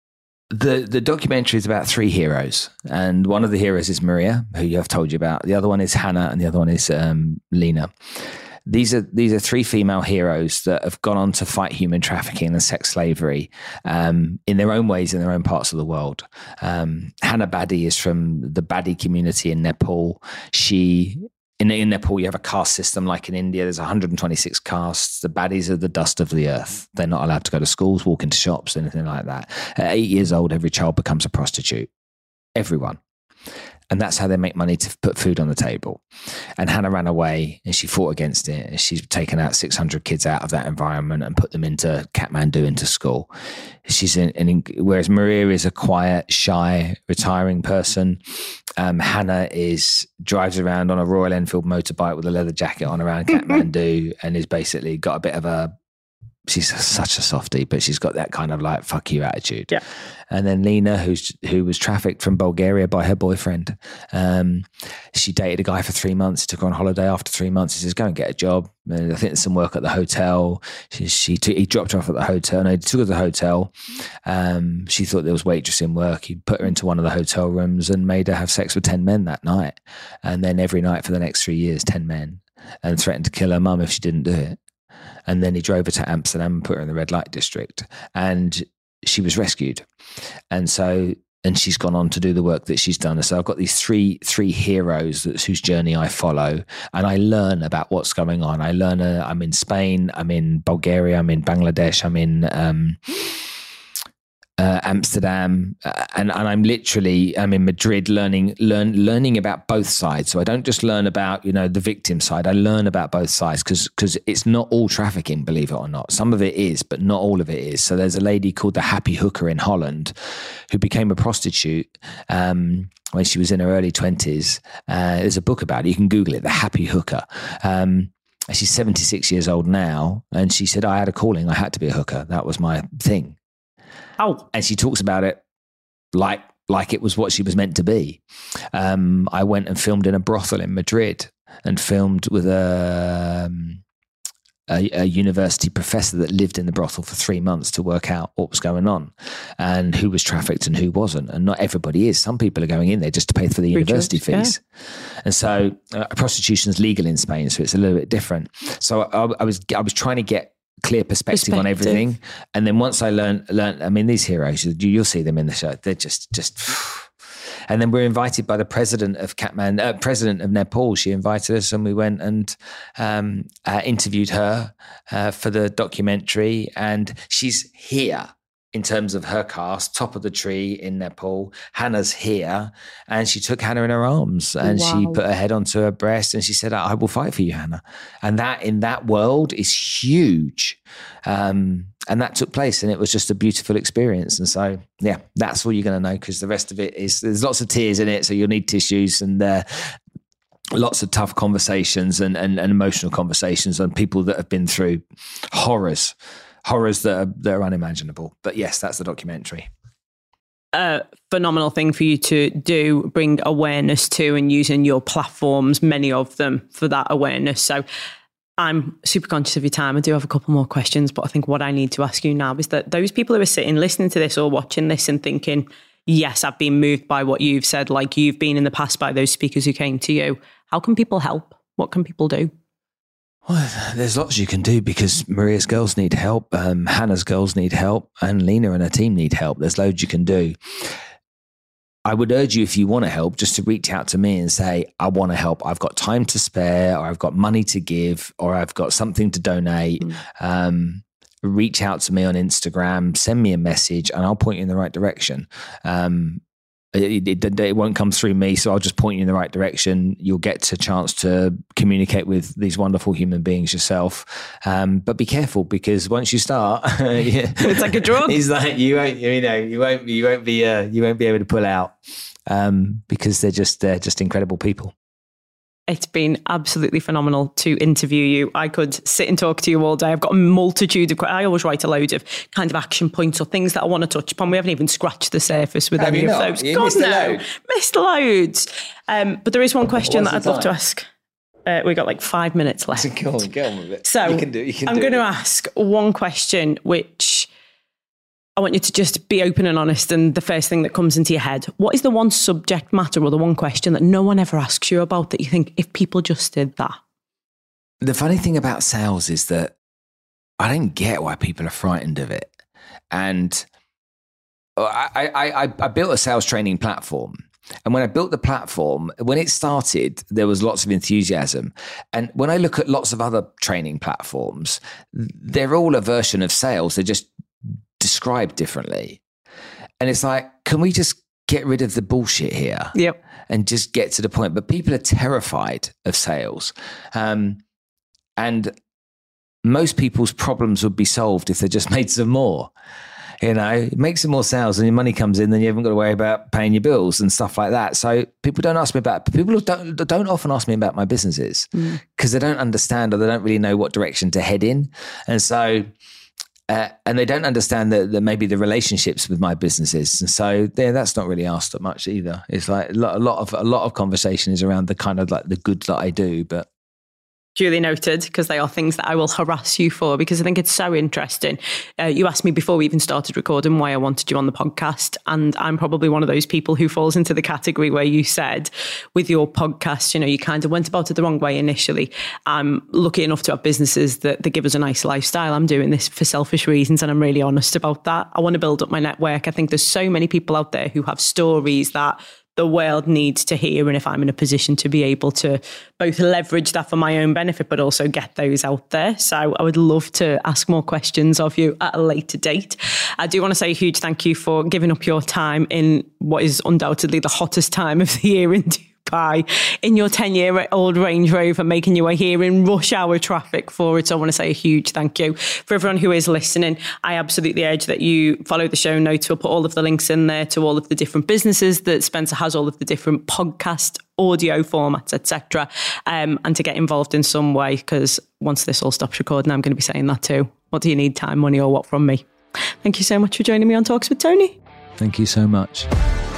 The the documentary is about three heroes, and one of the heroes is Maria, who I've told you about. The other one is Hannah, and the other one is um, Lena. These are these are three female heroes that have gone on to fight human trafficking and sex slavery um, in their own ways in their own parts of the world. Um, Hannah Badi is from the Badi community in Nepal. She in, in Nepal, you have a caste system like in India. There's one hundred twenty-six castes. The Badis are the dust of the earth. They're not allowed to go to schools, walk into shops, anything like that. At eight years old, every child becomes a prostitute. Everyone. And that's how they make money to put food on the table. And Hannah ran away and she fought against it. And she's taken out six hundred kids out of that environment and put them into Kathmandu, into school. She's in, in whereas Maria is a quiet, shy, retiring person. Um, Hannah is drives around on a Royal Enfield motorbike with a leather jacket on around Kathmandu and is basically got a bit of a, she's such a softie, but she's got that kind of like, fuck you attitude. Yeah. And then Lena, who's who was trafficked from Bulgaria by her boyfriend. Um, she dated a guy for three months. He took her on holiday after three months. He says, go and get a job. And I think there's some work at the hotel. She, she took, he dropped her off at the hotel. No, he took her to the hotel. Um, she thought there was waitressing work. He put her into one of the hotel rooms and made her have sex with ten men that night. And then every night for the next three years, ten men. And threatened to kill her mum if she didn't do it. And then he drove her to Amsterdam and put her in the red light district. And she was rescued. And so, and she's gone on to do the work that she's done. And so I've got these three, three heroes that's, whose journey I follow. And I learn about what's going on. I learn, uh, I'm in Spain, I'm in Bulgaria, I'm in Bangladesh, I'm in um, uh, Amsterdam, uh, and, and I'm literally, I'm in Madrid learning, learn, learning about both sides. So I don't just learn about, you know, the victim side. I learn about both sides because, because it's not all trafficking, believe it or not. Some of it is, but not all of it is. So there's a lady called the Happy Hooker in Holland who became a prostitute um, when she was in her early twenties. Uh, there's a book about it. You can Google it, The Happy Hooker. Um, she's seventy-six years old now. And she said, I had a calling. I had to be a hooker. That was my thing. Oh. And she talks about it like like it was what she was meant to be. Um, I went and filmed in a brothel in Madrid and filmed with a, um, a, a university professor that lived in the brothel for three months to work out what was going on and who was trafficked and who wasn't. And not everybody is. Some people are going in there just to pay for the Free university fees. Yeah. And so uh, prostitution is legal in Spain, so it's a little bit different. So I, I was I was trying to get clear perspective, perspective on everything. And then once I learned, learned, I mean, these heroes, you, you'll see them in the show. They're just, just, and then we're invited by the president of Kathmandu, uh, president of Nepal. She invited us and we went and um, uh, interviewed her uh, for the documentary. And she's here in terms of her caste, top of the tree in Nepal. Hannah's here, and she took Hannah in her arms and wow. she put her head onto her breast and she said, I will fight for you, Hannah. And that in that world is huge. Um, and that took place and it was just a beautiful experience. And so, yeah, that's all you're going to know because the rest of it is, there's lots of tears in it. So you'll need tissues and uh, lots of tough conversations and, and, and emotional conversations on people that have been through horrors. Horrors that are, that are unimaginable. But yes, that's the documentary. A phenomenal thing for you to do, bring awareness to and using your platforms, many of them, for that awareness. So I'm super conscious of your time. I do have a couple more questions, but I think what I need to ask you now is that those people who are sitting, listening to this or watching this and thinking, yes, I've been moved by what you've said, like you've been in the past by those speakers who came to you. How can people help? What can people do? Well, there's lots you can do because Maria's girls need help, um, Hannah's girls need help, and Lena and her team need help. There's loads you can do. I would urge you, if you want to help, just to reach out to me and say, I want to help. I've got time to spare, or I've got money to give, or I've got something to donate. Mm. Um, reach out to me on Instagram, send me a message, and I'll point you in the right direction. Um, It, it, it won't come through me, so I'll just point you in the right direction. You'll get a chance to communicate with these wonderful human beings yourself. Um, but be careful because once you start, yeah, it's like a drug. It's like you won't, you know, you won't, you won't be, uh, you won't be able to pull out um, because they're just, they're just incredible people. It's been absolutely phenomenal to interview you. I could sit and talk to you all day. I've got a multitude of, I always write a load of kind of action points or things that I want to touch upon. We haven't even scratched the surface with Have any you of not? those. You God, missed no. a load. Missed loads. Um, but there is one question What's that I'd the love to time? ask. Uh, we've got like five minutes left. Go on, go on with it. So you can do, you can I'm do going it. to ask one question, which I want you to just be open and honest and the first thing that comes into your head. What is the one subject matter or the one question that no one ever asks you about that you think if people just did that? The funny thing about sales is that I don't get why people are frightened of it. And I, I, I, I built a sales training platform. And when I built the platform, when it started, there was lots of enthusiasm. And when I look at lots of other training platforms, they're all a version of sales. They're just described differently. And it's like, can we just get rid of the bullshit here? Yep. And just get to the point? But people are terrified of sales. Um, and most people's problems would be solved if they just made some more. You know, make some more sales and your money comes in, then you haven't got to worry about paying your bills and stuff like that. So people don't ask me about, people don't don't often ask me about my businesses because mm. they don't understand or they don't really know what direction to head in. And so, uh, and they don't understand that, that maybe the relationships with my businesses. And so yeah, that's not really asked that much either. It's like a lot, a lot of, a lot of conversation is around the kind of like the good that I do, but duly noted, because they are things that I will harass you for, because I think it's so interesting. Uh, you asked me before we even started recording why I wanted you on the podcast. And I'm probably one of those people who falls into the category where you said with your podcast, you know, you kind of went about it the wrong way initially. I'm lucky enough to have businesses that, that give us a nice lifestyle. I'm doing this for selfish reasons and I'm really honest about that. I want to build up my network. I think there's so many people out there who have stories that the world needs to hear. And if I'm in a position to be able to both leverage that for my own benefit, but also get those out there. So I would love to ask more questions of you at a later date. I do want to say a huge thank you for giving up your time in what is undoubtedly the hottest time of the year in Dubai, in your ten-year-old Range Rover, making your way here in rush hour traffic for it. So I want to say a huge thank you. For everyone who is listening, I absolutely urge that you follow the show notes. We'll put all of the links in there to all of the different businesses that Spencer has, all of the different podcast audio formats, et cetera, um, and to get involved in some way, because once this all stops recording, I'm going to be saying that too. What do you need, time, money, or what from me? Thank you so much for joining me on Talks with Tony. Thank you so much.